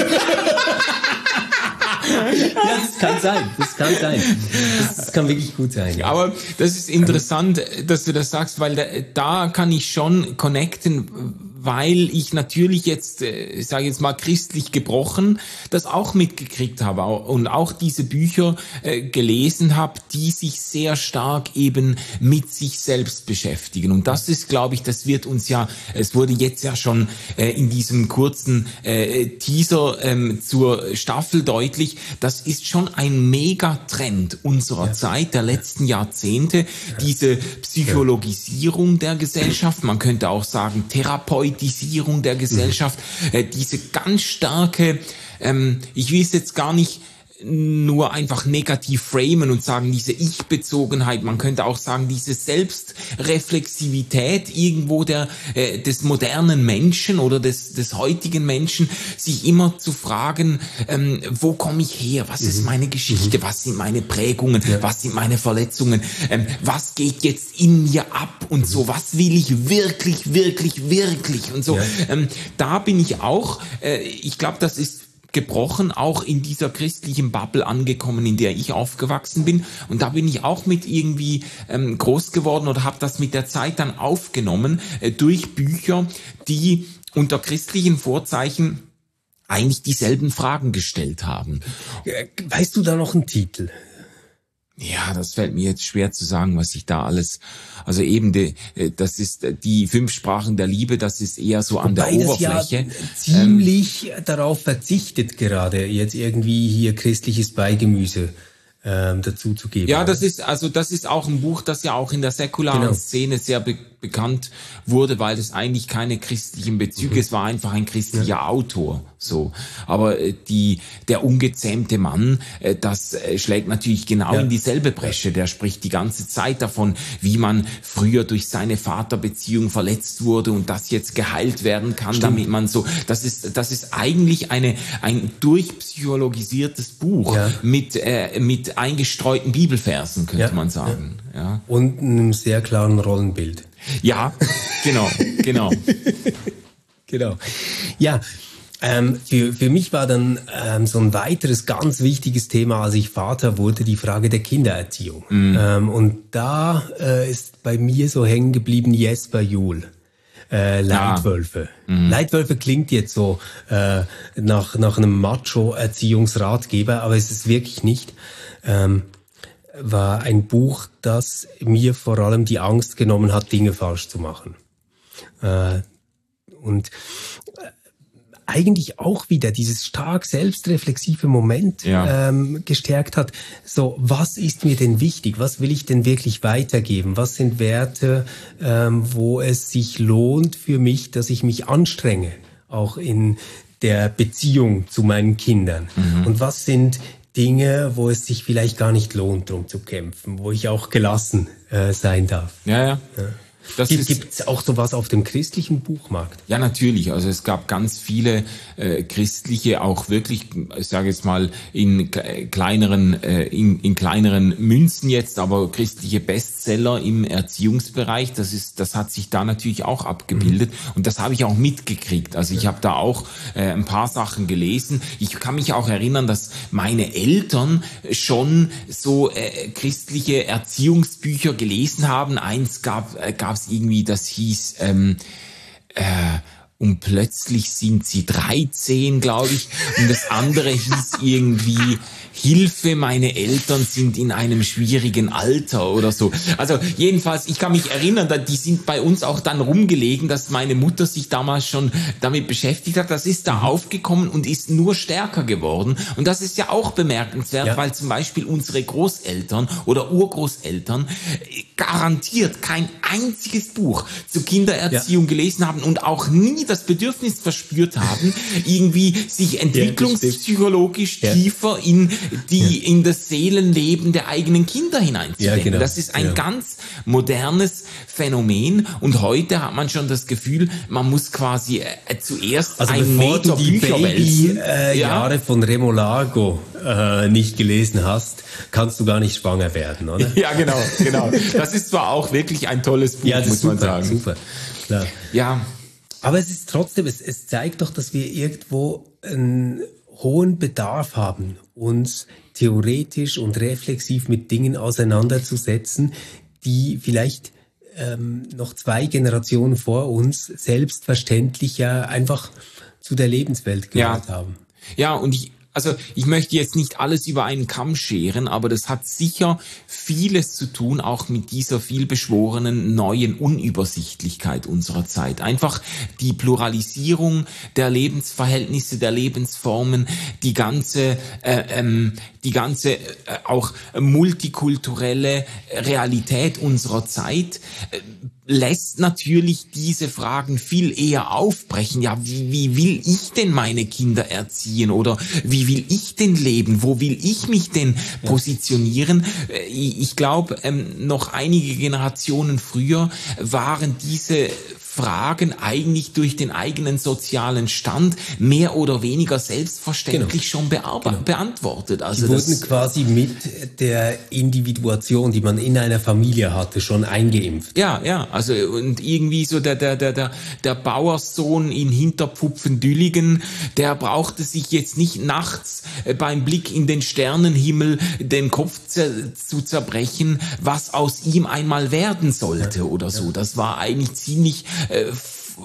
Ja, das kann sein, das kann sein. Das kann wirklich gut sein. Ja. Aber das ist interessant, dass du das sagst, weil da, da kann ich schon connecten, weil ich natürlich jetzt, ich sage jetzt mal christlich gebrochen, das auch mitgekriegt habe und auch diese Bücher äh, gelesen habe, die sich sehr stark eben mit sich selbst beschäftigen. Und das ist, glaube ich, das wird uns ja, es wurde jetzt ja schon äh, in diesem kurzen äh, Teaser ähm, zur Staffel deutlich, das ist schon ein Megatrend unserer ja. Zeit, der letzten Jahrzehnte, ja. diese Psychologisierung der Gesellschaft, man könnte auch sagen Therapeutisierung der Gesellschaft, mhm. äh, diese ganz starke, ähm, ich will es jetzt gar nicht nur einfach negativ framen und sagen, diese Ich-Bezogenheit, man könnte auch sagen, diese Selbstreflexivität irgendwo der äh, des modernen Menschen oder des des heutigen Menschen, sich immer zu fragen, ähm, wo komme ich her, was mhm. ist meine Geschichte, mhm. was sind meine Prägungen, ja. was sind meine Verletzungen, ähm, was geht jetzt in mir ab und mhm. so, was will ich wirklich, wirklich, wirklich und so. Ja. Ähm, da bin ich auch, äh, ich glaube, das ist gebrochen, auch in dieser christlichen Bubble angekommen, in der ich aufgewachsen bin. Und da bin ich auch mit irgendwie ähm, groß geworden oder habe das mit der Zeit dann aufgenommen äh, durch Bücher, die unter christlichen Vorzeichen eigentlich dieselben Fragen gestellt haben. Weißt du da noch einen Titel? Ja, das fällt mir jetzt schwer zu sagen, was ich da alles, also eben, die, das ist die fünf Sprachen der Liebe, das ist eher so an Wobei der Oberfläche. Das ja ziemlich ähm, darauf verzichtet gerade, jetzt irgendwie hier christliches Beigemüse ähm, dazu zu geben. Ja, das ist, also das ist auch ein Buch, das ja auch in der säkularen genau. Szene sehr be- bekannt wurde, weil es eigentlich keine christlichen Bezüge, mhm. es war einfach ein christlicher ja. Autor, so. Aber äh, die, der ungezähmte Mann, äh, das äh, schlägt natürlich genau ja. in dieselbe Bresche. Der spricht die ganze Zeit davon, wie man früher durch seine Vaterbeziehung verletzt wurde und das jetzt geheilt werden kann, Stimmt. damit man so, das ist, das ist eigentlich eine, ein durchpsychologisiertes Buch ja. mit, äh, mit mit eingestreuten Bibelversen, könnte ja, man sagen. Ja. ja. Und einem sehr klaren Rollenbild. Ja, genau, genau. Genau. Ja, ähm, für, für mich war dann ähm, so ein weiteres ganz wichtiges Thema, als ich Vater wurde, die Frage der Kindererziehung. Mhm. Ähm, und da äh, ist bei mir so hängen geblieben Jesper Juhl. Äh, Leitwölfe. Ja. Mhm. Leitwölfe klingt jetzt so äh, nach, nach einem Macho-Erziehungsratgeber, aber es ist wirklich nicht. Ähm, war ein Buch, das mir vor allem die Angst genommen hat, Dinge falsch zu machen. Äh, und äh, eigentlich auch wieder dieses stark selbstreflexive Moment ja. ähm, gestärkt hat. So, was ist mir denn wichtig? Was will ich denn wirklich weitergeben? Was sind Werte, ähm, wo es sich lohnt für mich, dass ich mich anstrenge, auch in der Beziehung zu meinen Kindern? Mhm. Und was sind Dinge, wo es sich vielleicht gar nicht lohnt, drum zu kämpfen, wo ich auch gelassen äh, sein darf? Ja, ja. ja. Das Gibt es auch sowas auf dem christlichen Buchmarkt? Ja, natürlich. Also es gab ganz viele äh, christliche, auch wirklich, ich sage jetzt mal in kleineren, äh, in, in kleineren Münzen jetzt, aber christliche Bestseller im Erziehungsbereich. Das ist, das hat sich da natürlich auch abgebildet mhm. und das habe ich auch mitgekriegt. Also ich habe da auch äh, ein paar Sachen gelesen. Ich kann mich auch erinnern, dass meine Eltern schon so äh, christliche Erziehungsbücher gelesen haben. Eins gab äh, gab es irgendwie, das hieß ähm, äh, und plötzlich sind sie dreizehn, glaube ich, und das andere hieß irgendwie Hilfe, meine Eltern sind in einem schwierigen Alter oder so. Also jedenfalls, ich kann mich erinnern, die sind bei uns auch dann rumgelegen, dass meine Mutter sich damals schon damit beschäftigt hat. Das ist da aufgekommen und ist nur stärker geworden. Und das ist ja auch bemerkenswert, ja. weil zum Beispiel unsere Großeltern oder Urgroßeltern garantiert kein einziges Buch zur Kindererziehung ja. gelesen haben und auch nie das Bedürfnis verspürt haben, irgendwie sich entwicklungspsychologisch ja, tiefer in die ja. in das Seelenleben der eigenen Kinder hineinzudenken. Ja, genau. Das ist ein ja. ganz modernes Phänomen und heute hat man schon das Gefühl, man muss quasi äh, zuerst also einen Meter die Bücher Baby äh, ja. Jahre von Remo Largo äh, nicht gelesen hast, kannst du gar nicht schwanger werden, oder? Ja, genau, genau. Das ist zwar auch wirklich ein tolles Buch, ja, das muss ist super, man sagen. Super, klar. Ja. Aber es ist trotzdem, es, es zeigt doch, dass wir irgendwo einen hohen Bedarf haben, uns theoretisch und reflexiv mit Dingen auseinanderzusetzen, die vielleicht ähm, noch zwei Generationen vor uns selbstverständlich ja einfach zu der Lebenswelt gehört ja. haben. Ja, und ich Also ich möchte jetzt nicht alles über einen Kamm scheren, aber das hat sicher vieles zu tun, auch mit dieser vielbeschworenen neuen Unübersichtlichkeit unserer Zeit. Einfach die Pluralisierung der Lebensverhältnisse, der Lebensformen, die ganze, äh, ähm, die ganze äh, auch multikulturelle Realität unserer Zeit äh, lässt natürlich diese Fragen viel eher aufbrechen. Ja, wie, wie will ich denn meine Kinder erziehen oder wie will ich denn leben? Wo will ich mich denn positionieren? Ich glaube, noch einige Generationen früher waren diese Fragen eigentlich durch den eigenen sozialen Stand mehr oder weniger selbstverständlich genau. schon bearbe- genau. beantwortet. Also die wurden das quasi mit der Individuation, die man in einer Familie hatte, schon eingeimpft. Ja, ja, also und irgendwie so der der der der der Bauerssohn in Hinterpfupfendülligen, der brauchte sich jetzt nicht nachts beim Blick in den Sternenhimmel den Kopf zer- zu zerbrechen, was aus ihm einmal werden sollte ja. oder so. Das war eigentlich ziemlich Äh,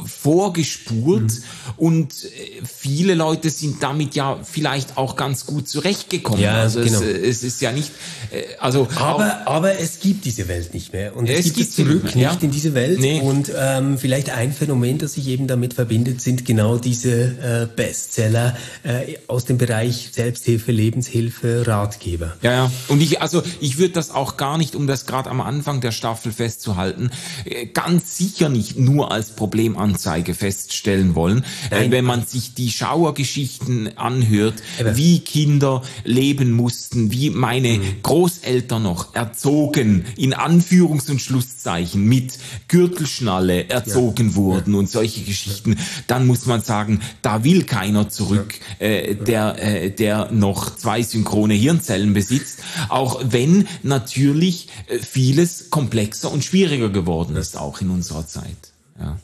vorgespurt mhm. und viele Leute sind damit ja vielleicht auch ganz gut zurechtgekommen. Ja, also genau. es, es ist ja nicht, also aber auch, aber es gibt diese Welt nicht mehr und es, es gibt, gibt es zurück nicht, ja. nicht in diese Welt nee. und ähm, vielleicht ein Phänomen, das sich eben damit verbindet, sind genau diese äh, Bestseller äh, aus dem Bereich Selbsthilfe, Lebenshilfe, Ratgeber. Ja, ja. Und ich, also ich würde das auch gar nicht, um das gerade am Anfang der Staffel festzuhalten, ganz sicher nicht nur als Problem Anzeige feststellen wollen, äh, wenn man sich die Schauergeschichten anhört, Aber. wie Kinder leben mussten, wie meine mhm. Großeltern noch erzogen Jungen in Anführungs- und Schlusszeichen mit Gürtelschnalle erzogen ja. wurden ja. und solche Geschichten, dann muss man sagen, da will keiner zurück, ja. äh, der, äh, der noch zwei synchrone Hirnzellen besitzt, auch wenn natürlich äh, vieles komplexer und schwieriger geworden ist, auch in unserer Zeit. Ja.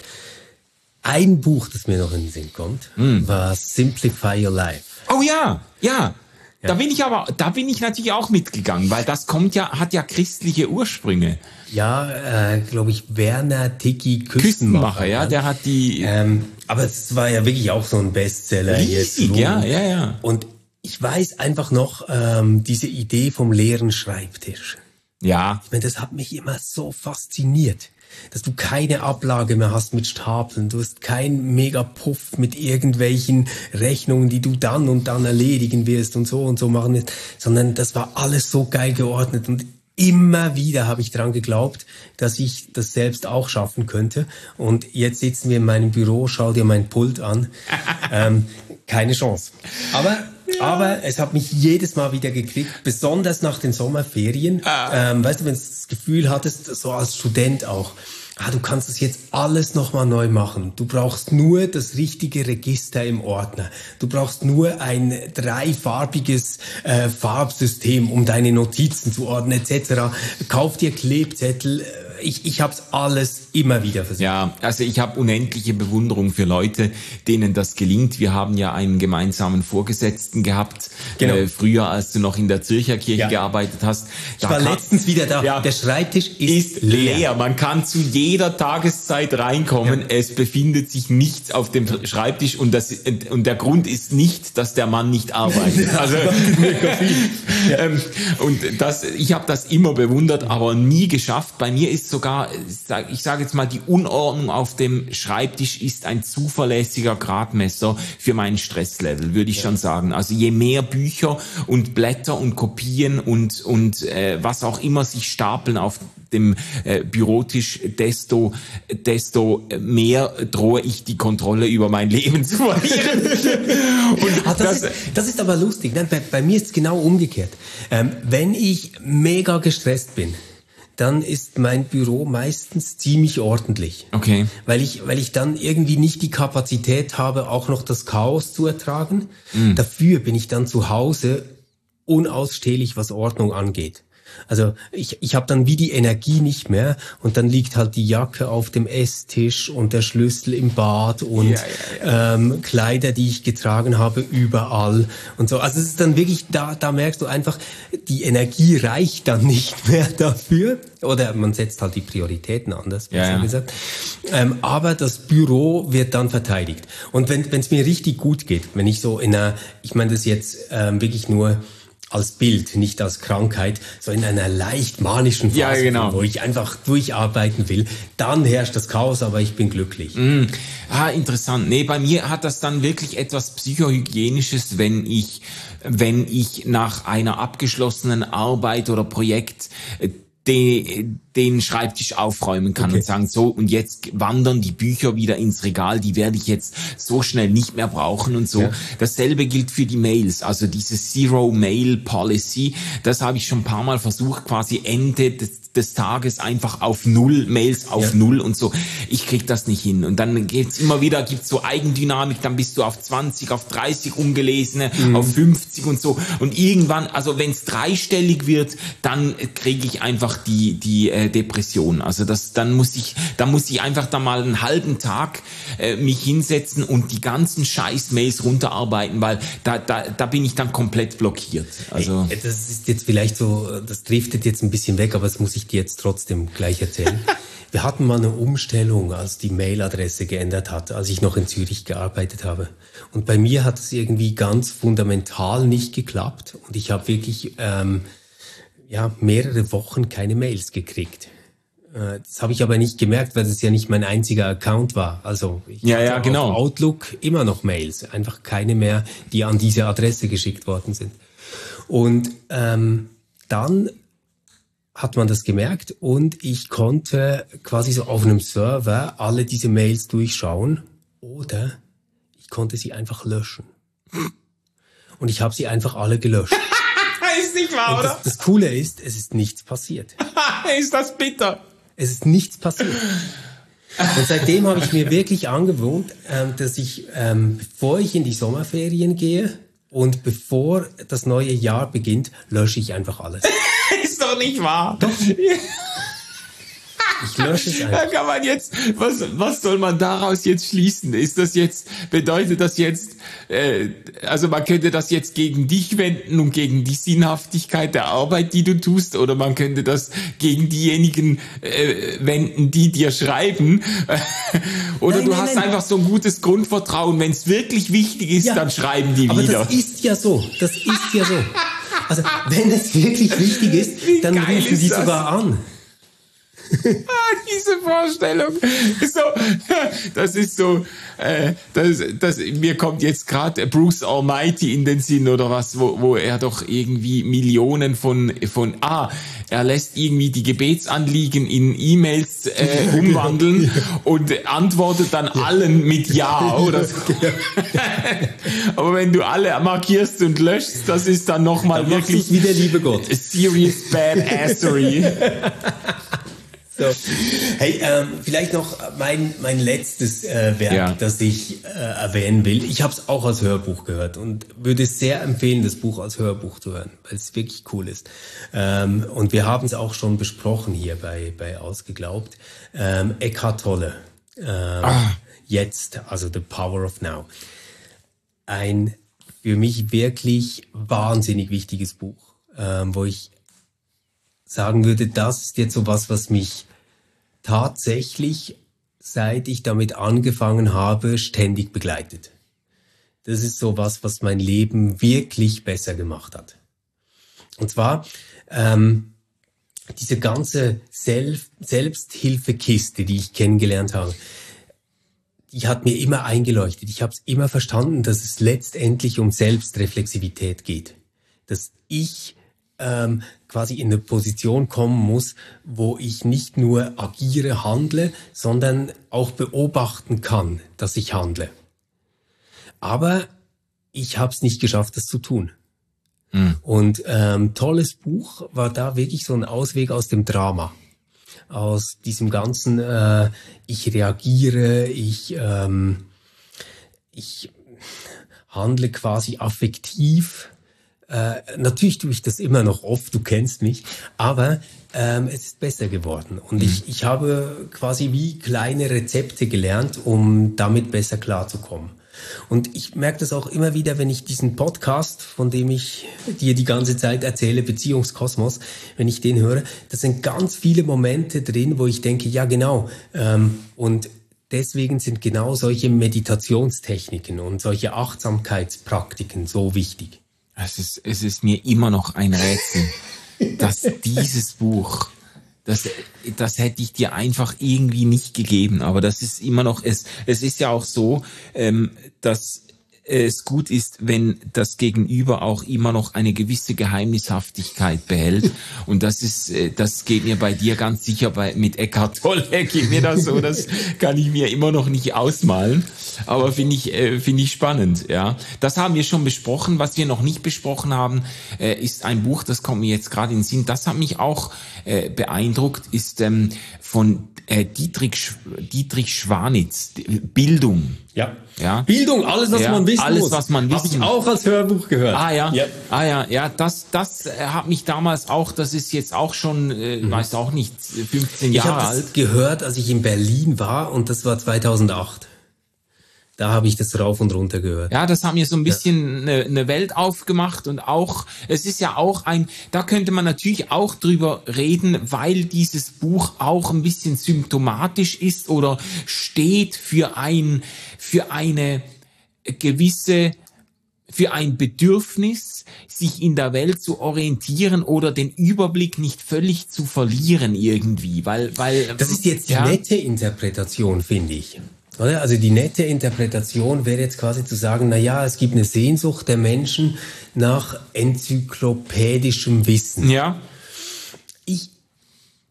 Ein Buch, das mir noch in den Sinn kommt, mm. war Simplify Your Life. Oh ja, ja. Ja. Da bin ich aber, da bin ich natürlich auch mitgegangen, weil das kommt ja, hat ja christliche Ursprünge. Ja, äh, glaube ich, Werner Tiki Küstenmacher. Küstenmacher, ja, der hat die. Ähm, aber es war ja wirklich auch so ein Bestseller. Riesig, jetzt, ja, ja, ja. Und ich weiß einfach noch ähm, diese Idee vom leeren Schreibtisch. Ja. Ich meine, das hat mich immer so fasziniert, dass du keine Ablage mehr hast mit Stapeln, du hast keinen Mega-Puff mit irgendwelchen Rechnungen, die du dann und dann erledigen wirst und so und so machen wirst, sondern das war alles so geil geordnet und immer wieder habe ich dran geglaubt, dass ich das selbst auch schaffen könnte. Und jetzt sitzen wir in meinem Büro, schau dir mein Pult an. ähm, keine Chance. Aber ja. aber es hat mich jedes Mal wieder gekriegt, besonders nach den Sommerferien. Ah. Ähm, weißt du, wenn du das Gefühl hattest, so als Student auch, ah, du kannst das jetzt alles nochmal neu machen. Du brauchst nur das richtige Register im Ordner. Du brauchst nur ein dreifarbiges äh, Farbsystem, um deine Notizen zu ordnen et cetera. Kauf dir Klebzettel. Ich, ich habe es alles immer wieder versucht. Ja, also ich habe unendliche Bewunderung für Leute, denen das gelingt. Wir haben ja einen gemeinsamen Vorgesetzten gehabt, genau. äh, früher, als du noch in der Zürcher Kirche ja. gearbeitet hast. Da ich war kann, letztens wieder da. Ja, der Schreibtisch ist, ist leer. leer. Man kann zu jeder Tageszeit reinkommen. Ja. Es befindet sich nichts auf dem Schreibtisch und, das, und der Grund ist nicht, dass der Mann nicht arbeitet. Also, ja. ähm, und das, ich habe das immer bewundert, aber nie geschafft. Bei mir ist sogar, ich sage jetzt mal, die Unordnung auf dem Schreibtisch ist ein zuverlässiger Gradmesser für meinen Stresslevel, würde ich ja. schon sagen. Also je mehr Bücher und Blätter und Kopien und und äh, was auch immer sich stapeln auf dem äh, Bürotisch, desto desto mehr drohe ich die Kontrolle über mein Leben zu verlieren. und Ach, das, das, ist, das ist aber lustig. Ne? Bei, bei mir ist es genau umgekehrt. Ähm, wenn ich mega gestresst bin, dann ist mein Büro meistens ziemlich ordentlich. Okay. Weil ich, weil ich dann irgendwie nicht die Kapazität habe, auch noch das Chaos zu ertragen. Mm. Dafür bin ich dann zu Hause unausstehlich, was Ordnung angeht. Also ich, ich habe dann wie die Energie nicht mehr und dann liegt halt die Jacke auf dem Esstisch und der Schlüssel im Bad und ja, ja, ja. Ähm, Kleider, die ich getragen habe, überall und so. Also es ist dann wirklich, da, da merkst du einfach, die Energie reicht dann nicht mehr dafür oder man setzt halt die Prioritäten anders, wie ja, ja. gesagt. Ähm, aber das Büro wird dann verteidigt. Und wenn es mir richtig gut geht, wenn ich so in einer, ich meine das jetzt ähm, wirklich nur als Bild, nicht als Krankheit, so in einer leicht manischen Phase, ja, genau. wo ich einfach durcharbeiten will, dann herrscht das Chaos, aber ich bin glücklich. Mm. Ah, interessant. Nee, bei mir hat das dann wirklich etwas Psychohygienisches, wenn ich, wenn ich nach einer abgeschlossenen Arbeit oder Projekt den, den Schreibtisch aufräumen kann okay. und sagen, so, und jetzt wandern die Bücher wieder ins Regal, die werde ich jetzt so schnell nicht mehr brauchen und so. Ja. Dasselbe gilt für die Mails, also diese Zero-Mail-Policy, das habe ich schon ein paar Mal versucht, quasi Ende des, des Tages einfach auf Null, Mails auf ja. Null und so. Ich krieg das nicht hin. Und dann geht's immer wieder, gibt's so Eigendynamik, dann bist du auf zwanzig, auf dreißig ungelesene, mhm. auf fünfzig und so. Und irgendwann, also wenn es dreistellig wird, dann kriege ich einfach die die äh, Depression. Also das, dann muss ich, dann muss ich einfach da mal einen halben Tag äh, mich hinsetzen und die ganzen Scheiß-Mails runterarbeiten, weil da da da bin ich dann komplett blockiert. Also hey, das ist jetzt vielleicht so, das driftet jetzt ein bisschen weg, aber das muss ich dir jetzt trotzdem gleich erzählen. Wir hatten mal eine Umstellung, als die Mailadresse geändert hat, als ich noch in Zürich gearbeitet habe. Und bei mir hat es irgendwie ganz fundamental nicht geklappt und ich habe wirklich ähm, ja, mehrere Wochen keine Mails gekriegt. Das habe ich aber nicht gemerkt, weil das ja nicht mein einziger Account war. Also ich ja, ja, hatte genau. auf Outlook immer noch Mails, einfach keine mehr, die an diese Adresse geschickt worden sind. Und ähm, dann hat man das gemerkt und ich konnte quasi so auf einem Server alle diese Mails durchschauen oder ich konnte sie einfach löschen. Und ich habe sie einfach alle gelöscht. Ist ist nicht wahr, oder? Das, das Coole ist, es ist nichts passiert. Ist das bitter? Es ist nichts passiert. Und seitdem habe ich mir wirklich angewohnt, dass ich, bevor ich in die Sommerferien gehe und bevor das neue Jahr beginnt, lösche ich einfach alles. Ist doch nicht wahr. Doch. Ich lösche es einfach. Da kann man jetzt, was, was soll man daraus jetzt schließen? Ist das jetzt, bedeutet das jetzt, äh, also man könnte das jetzt gegen dich wenden und gegen die Sinnhaftigkeit der Arbeit, die du tust, oder man könnte das gegen diejenigen äh, wenden, die dir schreiben, oder nein, du nein, hast nein. einfach so ein gutes Grundvertrauen, wenn es wirklich wichtig ist, ja, dann schreiben die aber wieder. Aber das ist ja so, das ist ja so. Also wenn es wirklich wichtig ist, dann rufen die sogar an. Ah, diese Vorstellung. So, das ist so, äh, das, das, mir kommt jetzt gerade Bruce Almighty in den Sinn oder was, wo, wo er doch irgendwie Millionen von, von, ah, er lässt irgendwie die Gebetsanliegen in E-Mails äh, umwandeln und antwortet dann allen mit Ja, oder so. Aber wenn du alle markierst und löschst, das ist dann nochmal dann wirklich wie der liebe Gott. Serious Badassery. So. Hey, ähm, vielleicht noch mein mein letztes äh, Werk, ja. das ich äh, erwähnen will. Ich habe es auch als Hörbuch gehört und würde sehr empfehlen, das Buch als Hörbuch zu hören, weil es wirklich cool ist. Ähm, und wir haben es auch schon besprochen hier bei bei Ausgeglaubt. Ähm, Eckhart Tolle. Ähm, ah. Jetzt, also The Power of Now. Ein für mich wirklich wahnsinnig wichtiges Buch, ähm, wo ich sagen würde, das ist jetzt so was, was mich tatsächlich, seit ich damit angefangen habe, ständig begleitet. Das ist so was, was mein Leben wirklich besser gemacht hat. Und zwar ähm, diese ganze Selb- Selbsthilfekiste, die ich kennengelernt habe, die hat mir immer eingeleuchtet. Ich habe es immer verstanden, dass es letztendlich um Selbstreflexivität geht. Dass ich ähm, quasi in eine Position kommen muss, wo ich nicht nur agiere, handle, sondern auch beobachten kann, dass ich handle. Aber ich habe es nicht geschafft, das zu tun. Mhm. Und ähm, tolles Buch war da wirklich so ein Ausweg aus dem Drama. Aus diesem ganzen, äh, ich reagiere, ich, ähm, ich handle quasi affektiv. Äh, natürlich tue ich das immer noch oft, du kennst mich, aber ähm, es ist besser geworden. Und mhm. ich, ich habe quasi wie kleine Rezepte gelernt, um damit besser klarzukommen. Und ich merke das auch immer wieder, wenn ich diesen Podcast, von dem ich dir die ganze Zeit erzähle, Beziehungskosmos, wenn ich den höre, da sind ganz viele Momente drin, wo ich denke, ja genau, ähm, und deswegen sind genau solche Meditationstechniken und solche Achtsamkeitspraktiken so wichtig. Es ist, es ist mir immer noch ein Rätsel, dass dieses Buch, das, das hätte ich dir einfach irgendwie nicht gegeben. Aber das ist immer noch, es, es ist ja auch so, ähm, dass es gut ist, wenn das Gegenüber auch immer noch eine gewisse Geheimnishaftigkeit behält. Und das ist, das geht mir bei dir ganz sicher bei, mit Eckhart Tolle geht mir das so, das kann ich mir immer noch nicht ausmalen. Aber finde ich, äh, finde ich spannend, ja. Das haben wir schon besprochen. Was wir noch nicht besprochen haben, äh, ist ein Buch, das kommt mir jetzt gerade in den Sinn. Das hat mich auch äh, beeindruckt, ist ähm, von äh, Dietrich, Dietrich Schwanitz, Bildung. Ja. Ja. Bildung, alles, was ja, man wissen alles, muss. was man wissen muss. Habe ich auch als Hörbuch gehört. Ah ja, ja. ah ja, ja, das, das hat mich damals auch, das ist jetzt auch schon, äh, mhm. weiß auch nicht, fünfzehn Jahre alt. Ich habe das gehört, als ich in Berlin war und das war zweitausendacht. Da habe ich das rauf und runter gehört. Ja, das hat mir so ein bisschen eine, ja. eine Welt aufgemacht und auch, es ist ja auch ein, da könnte man natürlich auch drüber reden, weil dieses Buch auch ein bisschen symptomatisch ist oder steht für ein, für eine gewisse, für ein Bedürfnis, sich in der Welt zu orientieren oder den Überblick nicht völlig zu verlieren irgendwie, weil, weil. Das ist jetzt die ja. nette Interpretation, finde ich. Also die nette Interpretation wäre jetzt quasi zu sagen, na ja, es gibt eine Sehnsucht der Menschen nach enzyklopädischem Wissen. Ja. Ich,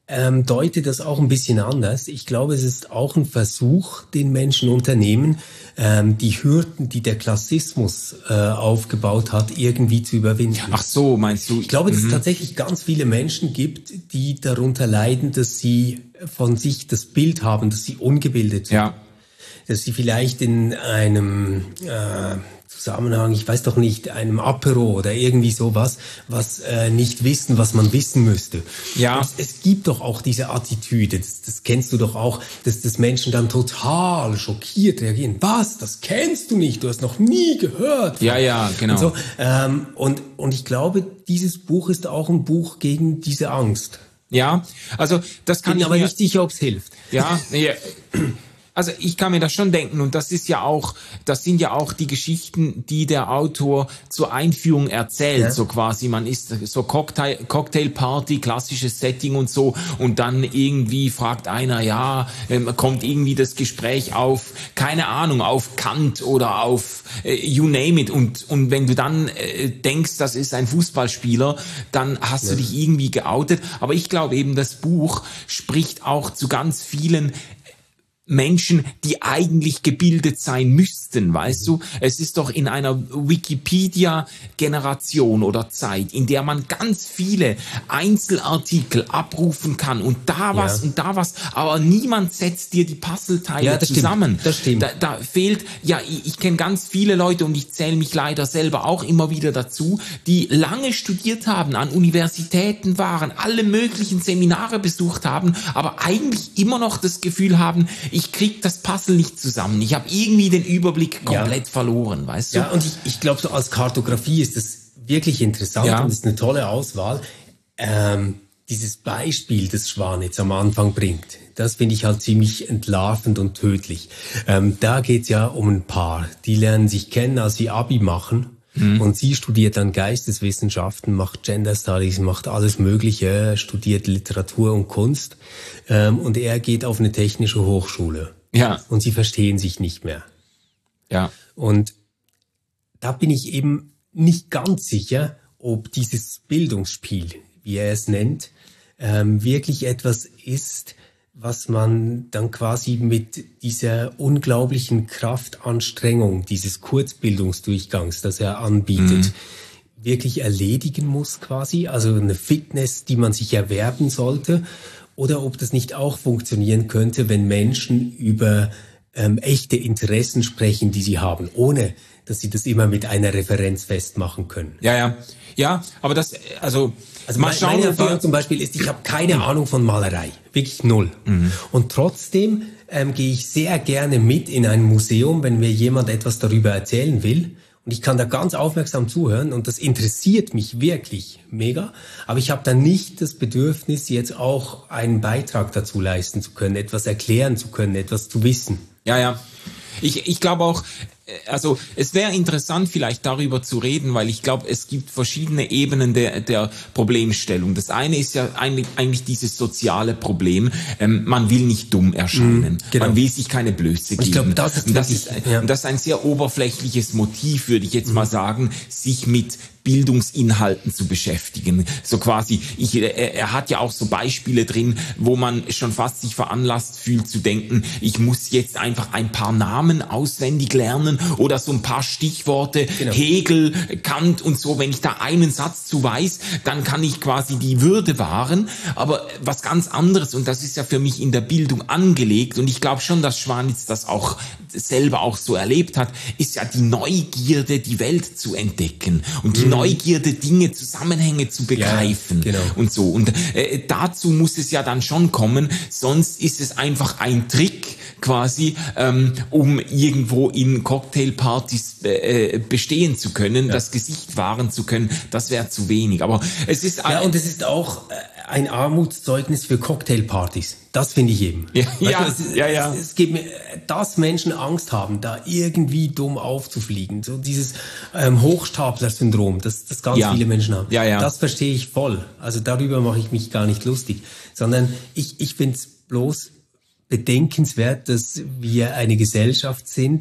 ähm, deute das auch ein bisschen anders. Ich glaube, es ist auch ein Versuch, den Menschen unternehmen, ähm, die Hürden, die der Klassismus äh, aufgebaut hat, irgendwie zu überwinden. Ach so, meinst du? Ich glaube, dass mhm. es tatsächlich ganz viele Menschen gibt, die darunter leiden, dass sie von sich das Bild haben, dass sie ungebildet sind. Ja. Dass sie vielleicht in einem äh, Zusammenhang, ich weiß doch nicht, einem Apero oder irgendwie sowas, was äh, nicht wissen, was man wissen müsste. Ja. Es, es gibt doch auch diese Attitüde, das, das kennst du doch auch, dass das Menschen dann total schockiert reagieren. Was? Das kennst du nicht, du hast noch nie gehört. Ja, ja, genau. Und, so, ähm, und, und ich glaube, dieses Buch ist auch ein Buch gegen diese Angst. Ja, also das kann Bin ich aber mir, nicht sicher, ob es hilft. Ja, ja. Also ich kann mir das schon denken und das ist ja auch, das sind ja auch die Geschichten, die der Autor zur Einführung erzählt, ja. So quasi, man ist so Cocktail, Cocktailparty, klassisches Setting und so und dann irgendwie fragt einer, ja, ähm, kommt irgendwie das Gespräch auf, keine Ahnung, auf Kant oder auf äh, you name it und und wenn du dann äh, denkst, das ist ein Fußballspieler, dann hast ja. du dich irgendwie geoutet, aber ich glaube eben, das Buch spricht auch zu ganz vielen Menschen, die eigentlich gebildet sein müssten, weißt du? Es ist doch in einer Wikipedia-Generation oder Zeit, in der man ganz viele Einzelartikel abrufen kann und da was ja. und da was, aber niemand setzt dir die Puzzleteile ja, das zusammen. Stimmt. Das stimmt. Da, da fehlt, ja, ich, ich kenne ganz viele Leute und ich zähle mich leider selber auch immer wieder dazu, die lange studiert haben, an Universitäten waren, alle möglichen Seminare besucht haben, aber eigentlich immer noch das Gefühl haben, ich krieg das Puzzle nicht zusammen. Ich habe irgendwie den Überblick komplett ja. verloren, weißt du? Ja, und ich, ich glaube, so als Kartografie ist das wirklich interessant ja. und ist eine tolle Auswahl. Ähm, dieses Beispiel, das Schwanitz am Anfang bringt, das finde ich halt ziemlich entlarvend und tödlich. Ähm, da geht's ja um ein Paar, die lernen sich kennen, als sie Abi machen. Mhm. Und sie studiert dann Geisteswissenschaften, macht Gender Studies, macht alles Mögliche, studiert Literatur und Kunst. Ähm, und er geht auf eine technische Hochschule. Ja. Und sie verstehen sich nicht mehr. Ja. Und da bin ich eben nicht ganz sicher, ob dieses Bildungsspiel, wie er es nennt, ähm, wirklich etwas ist, was man dann quasi mit dieser unglaublichen Kraftanstrengung dieses Kurzbildungsdurchgangs, das er anbietet, mhm. wirklich erledigen muss quasi. Also eine Fitness, die man sich erwerben sollte. Oder ob das nicht auch funktionieren könnte, wenn Menschen über ähm, echte Interessen sprechen, die sie haben, ohne dass sie das immer mit einer Referenz festmachen können. Ja, ja. Ja, aber das, also... Also mal schauen, meine Erfahrung zum Beispiel ist, ich habe keine Ahnung von Malerei, wirklich null. Mhm. Und trotzdem ähm, gehe ich sehr gerne mit in ein Museum, wenn mir jemand etwas darüber erzählen will. Und ich kann da ganz aufmerksam zuhören und das interessiert mich wirklich mega. Aber ich habe dann nicht das Bedürfnis, jetzt auch einen Beitrag dazu leisten zu können, etwas erklären zu können, etwas zu wissen. Ja, ja. Ich, ich glaube auch, also es wäre interessant vielleicht darüber zu reden, weil ich glaube, es gibt verschiedene Ebenen der, der Problemstellung. Das eine ist ja eigentlich, eigentlich dieses soziale Problem. Ähm, man will nicht dumm erscheinen. Mm, genau. Man will sich keine Blöße geben. Ich glaube, das ist, und das ist, ja. und das ist ein sehr oberflächliches Motiv, würde ich jetzt mm. mal sagen, sich mit Bildungsinhalten zu beschäftigen. So quasi, ich, er, er hat ja auch so Beispiele drin, wo man schon fast sich veranlasst fühlt zu denken, ich muss jetzt einfach ein paar Namen auswendig lernen oder so ein paar Stichworte, genau. Hegel, Kant und so. Wenn ich da einen Satz zu weiß, dann kann ich quasi die Würde wahren. Aber was ganz anderes, und das ist ja für mich in der Bildung angelegt, und ich glaube schon, dass Schwanitz das auch selber auch so erlebt hat, ist ja die Neugierde, die Welt zu entdecken und die mhm. Neugierde, Dinge, Zusammenhänge zu begreifen, ja, genau. und so. Und äh, dazu muss es ja dann schon kommen, sonst ist es einfach ein Trick quasi, ähm, um irgendwo in Cocktailpartys äh, bestehen zu können, ja. das Gesicht wahren zu können, das wäre zu wenig. Aber es ist... Ja, und es ist auch ein Armutszeugnis für Cocktailpartys. Das finde ich eben. Ja, ja, du, es, ja, ja. Es, es geht mir, dass Menschen Angst haben, da irgendwie dumm aufzufliegen. So dieses ähm, Hochstapler-Syndrom, das, das ganz ja. viele Menschen haben. Ja, ja. Das verstehe ich voll. Also darüber mache ich mich gar nicht lustig. Sondern ich, ich finde es bloß bedenkenswert, dass wir eine Gesellschaft sind,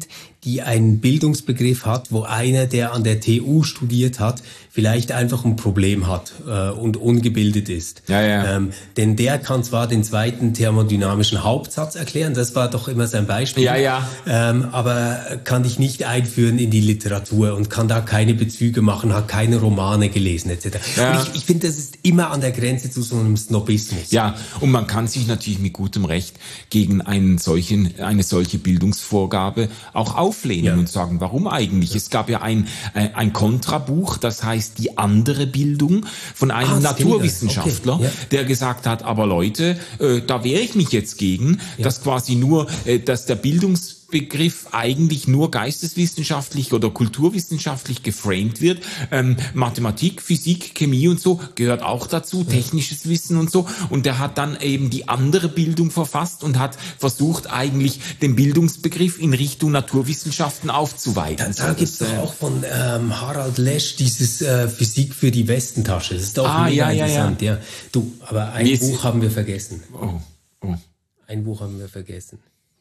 die einen Bildungsbegriff hat, wo einer, der an der T U studiert hat, vielleicht einfach ein Problem hat äh, und ungebildet ist. Ja, ja. Ähm, denn der kann zwar den zweiten thermodynamischen Hauptsatz erklären, das war doch immer sein Beispiel, ja, ja. Ähm, aber kann dich nicht einführen in die Literatur und kann da keine Bezüge machen, hat keine Romane gelesen et cetera. Ja. Und ich, ich finde, das ist immer an der Grenze zu so einem Snobismus. Ja, und man kann sich natürlich mit gutem Recht gegen einen solchen, eine solche Bildungsvorgabe auch auflehnen ja. und sagen, warum eigentlich? Ja. Es gab ja ein, ein Kontrabuch, das heißt die andere Bildung von einem ah, Naturwissenschaftler, okay. ja. der gesagt hat, aber Leute, äh, da wehre ich mich jetzt gegen, ja. dass quasi nur, äh, dass der Bildungs Begriff eigentlich nur geisteswissenschaftlich oder kulturwissenschaftlich geframed wird. Ähm, Mathematik, Physik, Chemie und so gehört auch dazu, technisches Wissen und so. Und der hat dann eben die andere Bildung verfasst und hat versucht, eigentlich den Bildungsbegriff in Richtung Naturwissenschaften aufzuweiten. Da, da gibt es doch äh, auch von ähm, Harald Lesch dieses äh, Physik für die Westentasche. Das ist doch ah, mega ja, interessant. Ja, ja. ja. Du, aber ein Wie Buch haben wir vergessen. Oh, oh. Ein Buch haben wir vergessen.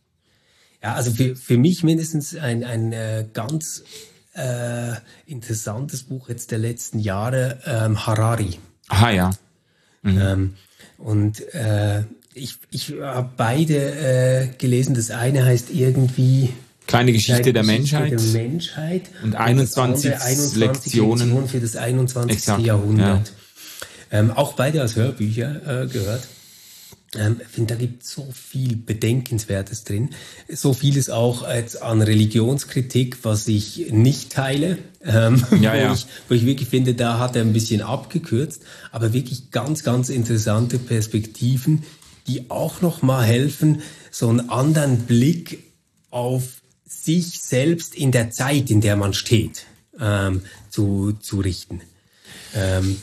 Ja, also für, für mich mindestens ein, ein äh, ganz äh, interessantes Buch jetzt der letzten Jahre, ähm, Harari. Aha, ja. Mhm. Ähm, und äh, ich, ich habe beide äh, gelesen. Das eine heißt irgendwie Kleine Geschichte, Kleine der, Geschichte Menschheit. der Menschheit und einundzwanzig, und einundzwanzig Lektionen. Lektionen für das einundzwanzigste Exakt, Jahrhundert. Ja. Ähm, auch beide als Hörbücher äh, gehört. Ähm, ich finde, da gibt es so viel Bedenkenswertes drin. So vieles auch jetzt an Religionskritik, was ich nicht teile. Ähm, ja, wo, ja. Ich, wo ich wirklich finde, da hat er ein bisschen abgekürzt. Aber wirklich ganz, ganz interessante Perspektiven, die auch noch mal helfen, so einen anderen Blick auf sich selbst in der Zeit, in der man steht, ähm, zu, zu richten. Ähm,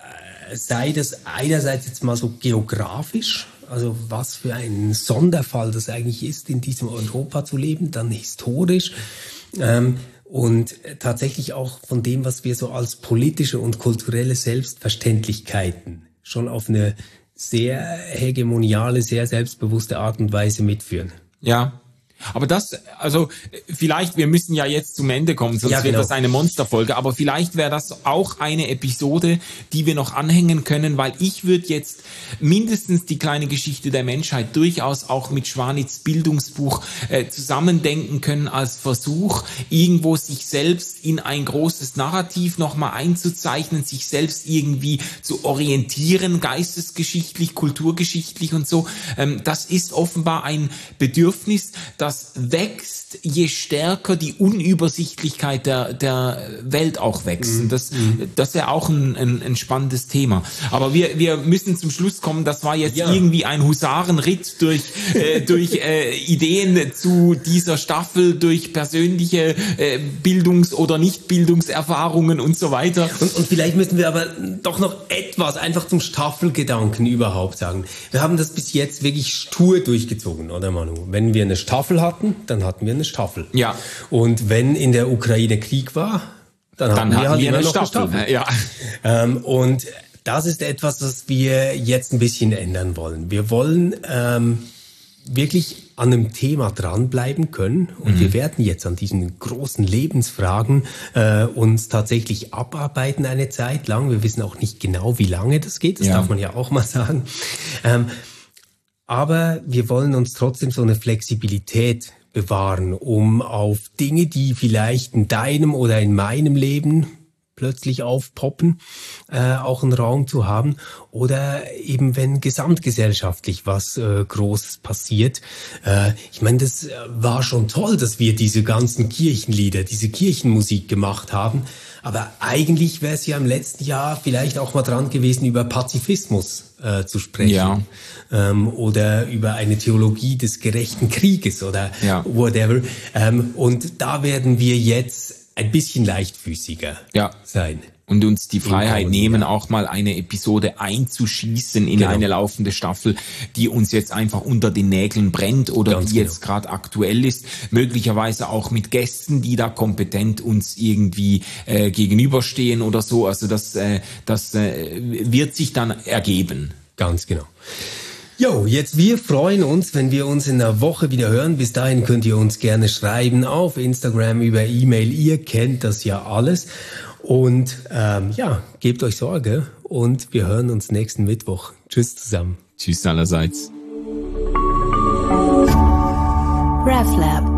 sei das einerseits jetzt mal so geografisch, also was für ein Sonderfall das eigentlich ist, in diesem Europa zu leben, dann historisch ähm, und tatsächlich auch von dem, was wir so als politische und kulturelle Selbstverständlichkeiten schon auf eine sehr hegemoniale, sehr selbstbewusste Art und Weise mitführen. Ja. Aber das, also vielleicht, wir müssen ja jetzt zum Ende kommen, sonst ja, genau. wird das eine Monsterfolge, aber vielleicht wäre das auch eine Episode, die wir noch anhängen können, weil ich würde jetzt mindestens die kleine Geschichte der Menschheit durchaus auch mit Schwanitz Bildungsbuch äh, zusammendenken können als Versuch, irgendwo sich selbst in ein großes Narrativ nochmal einzuzeichnen, sich selbst irgendwie zu orientieren, geistesgeschichtlich, kulturgeschichtlich und so. Ähm, das ist offenbar ein Bedürfnis, das wächst, je stärker die Unübersichtlichkeit der, der Welt auch wächst. Und das, das ist ja auch ein, ein, ein spannendes Thema. Aber wir, wir müssen zum Schluss kommen. Das war jetzt ja. irgendwie ein Husarenritt durch, äh, durch äh, Ideen zu dieser Staffel, durch persönliche äh, Bildungs- oder Nicht-Bildungserfahrungen und so weiter. Und, und vielleicht müssen wir aber doch noch etwas einfach zum Staffelgedanken überhaupt sagen. Wir haben das bis jetzt wirklich stur durchgezogen, oder Manu? Wenn wir eine Staffel hatten, dann hatten wir eine Staffel. Ja. Und wenn in der Ukraine Krieg war, dann, dann hatten wir, hatten halt wir immer eine, noch Staffel. eine Staffel. Ja. Ähm, und das ist etwas, was wir jetzt ein bisschen ändern wollen. Wir wollen ähm, wirklich an einem Thema dranbleiben können und mhm. wir werden jetzt an diesen großen Lebensfragen äh, uns tatsächlich abarbeiten eine Zeit lang. Wir wissen auch nicht genau, wie lange das geht, das ja. darf man ja auch mal sagen. Ähm, aber wir wollen uns trotzdem so eine Flexibilität bewahren, um auf Dinge, die vielleicht in deinem oder in meinem Leben plötzlich aufpoppen, äh, auch einen Raum zu haben. Oder eben, wenn gesamtgesellschaftlich was äh, Großes passiert. Äh, ich meine, das war schon toll, dass wir diese ganzen Kirchenlieder, diese Kirchenmusik gemacht haben. Aber eigentlich wäre es ja im letzten Jahr vielleicht auch mal dran gewesen, über Pazifismus äh, zu sprechen. Ja. Ähm, oder über eine Theologie des gerechten Krieges oder ja. whatever. Ähm, und da werden wir jetzt ein bisschen leichtfüßiger ja. sein. Und uns die Freiheit nehmen, auch mal eine Episode einzuschießen in genau. eine laufende Staffel, die uns jetzt einfach unter den Nägeln brennt oder Ganz die genau. jetzt gerade aktuell ist. Möglicherweise auch mit Gästen, die da kompetent uns irgendwie äh, gegenüberstehen oder so. Also das, äh, das äh, wird sich dann ergeben. Ganz genau. Jo, jetzt wir freuen uns, wenn wir uns in der Woche wieder hören. Bis dahin könnt ihr uns gerne schreiben auf Instagram, über E-Mail. Ihr kennt das ja alles. Und ähm, ja, gebt euch Sorge und wir hören uns nächsten Mittwoch. Tschüss zusammen. Tschüss allerseits. RefLab.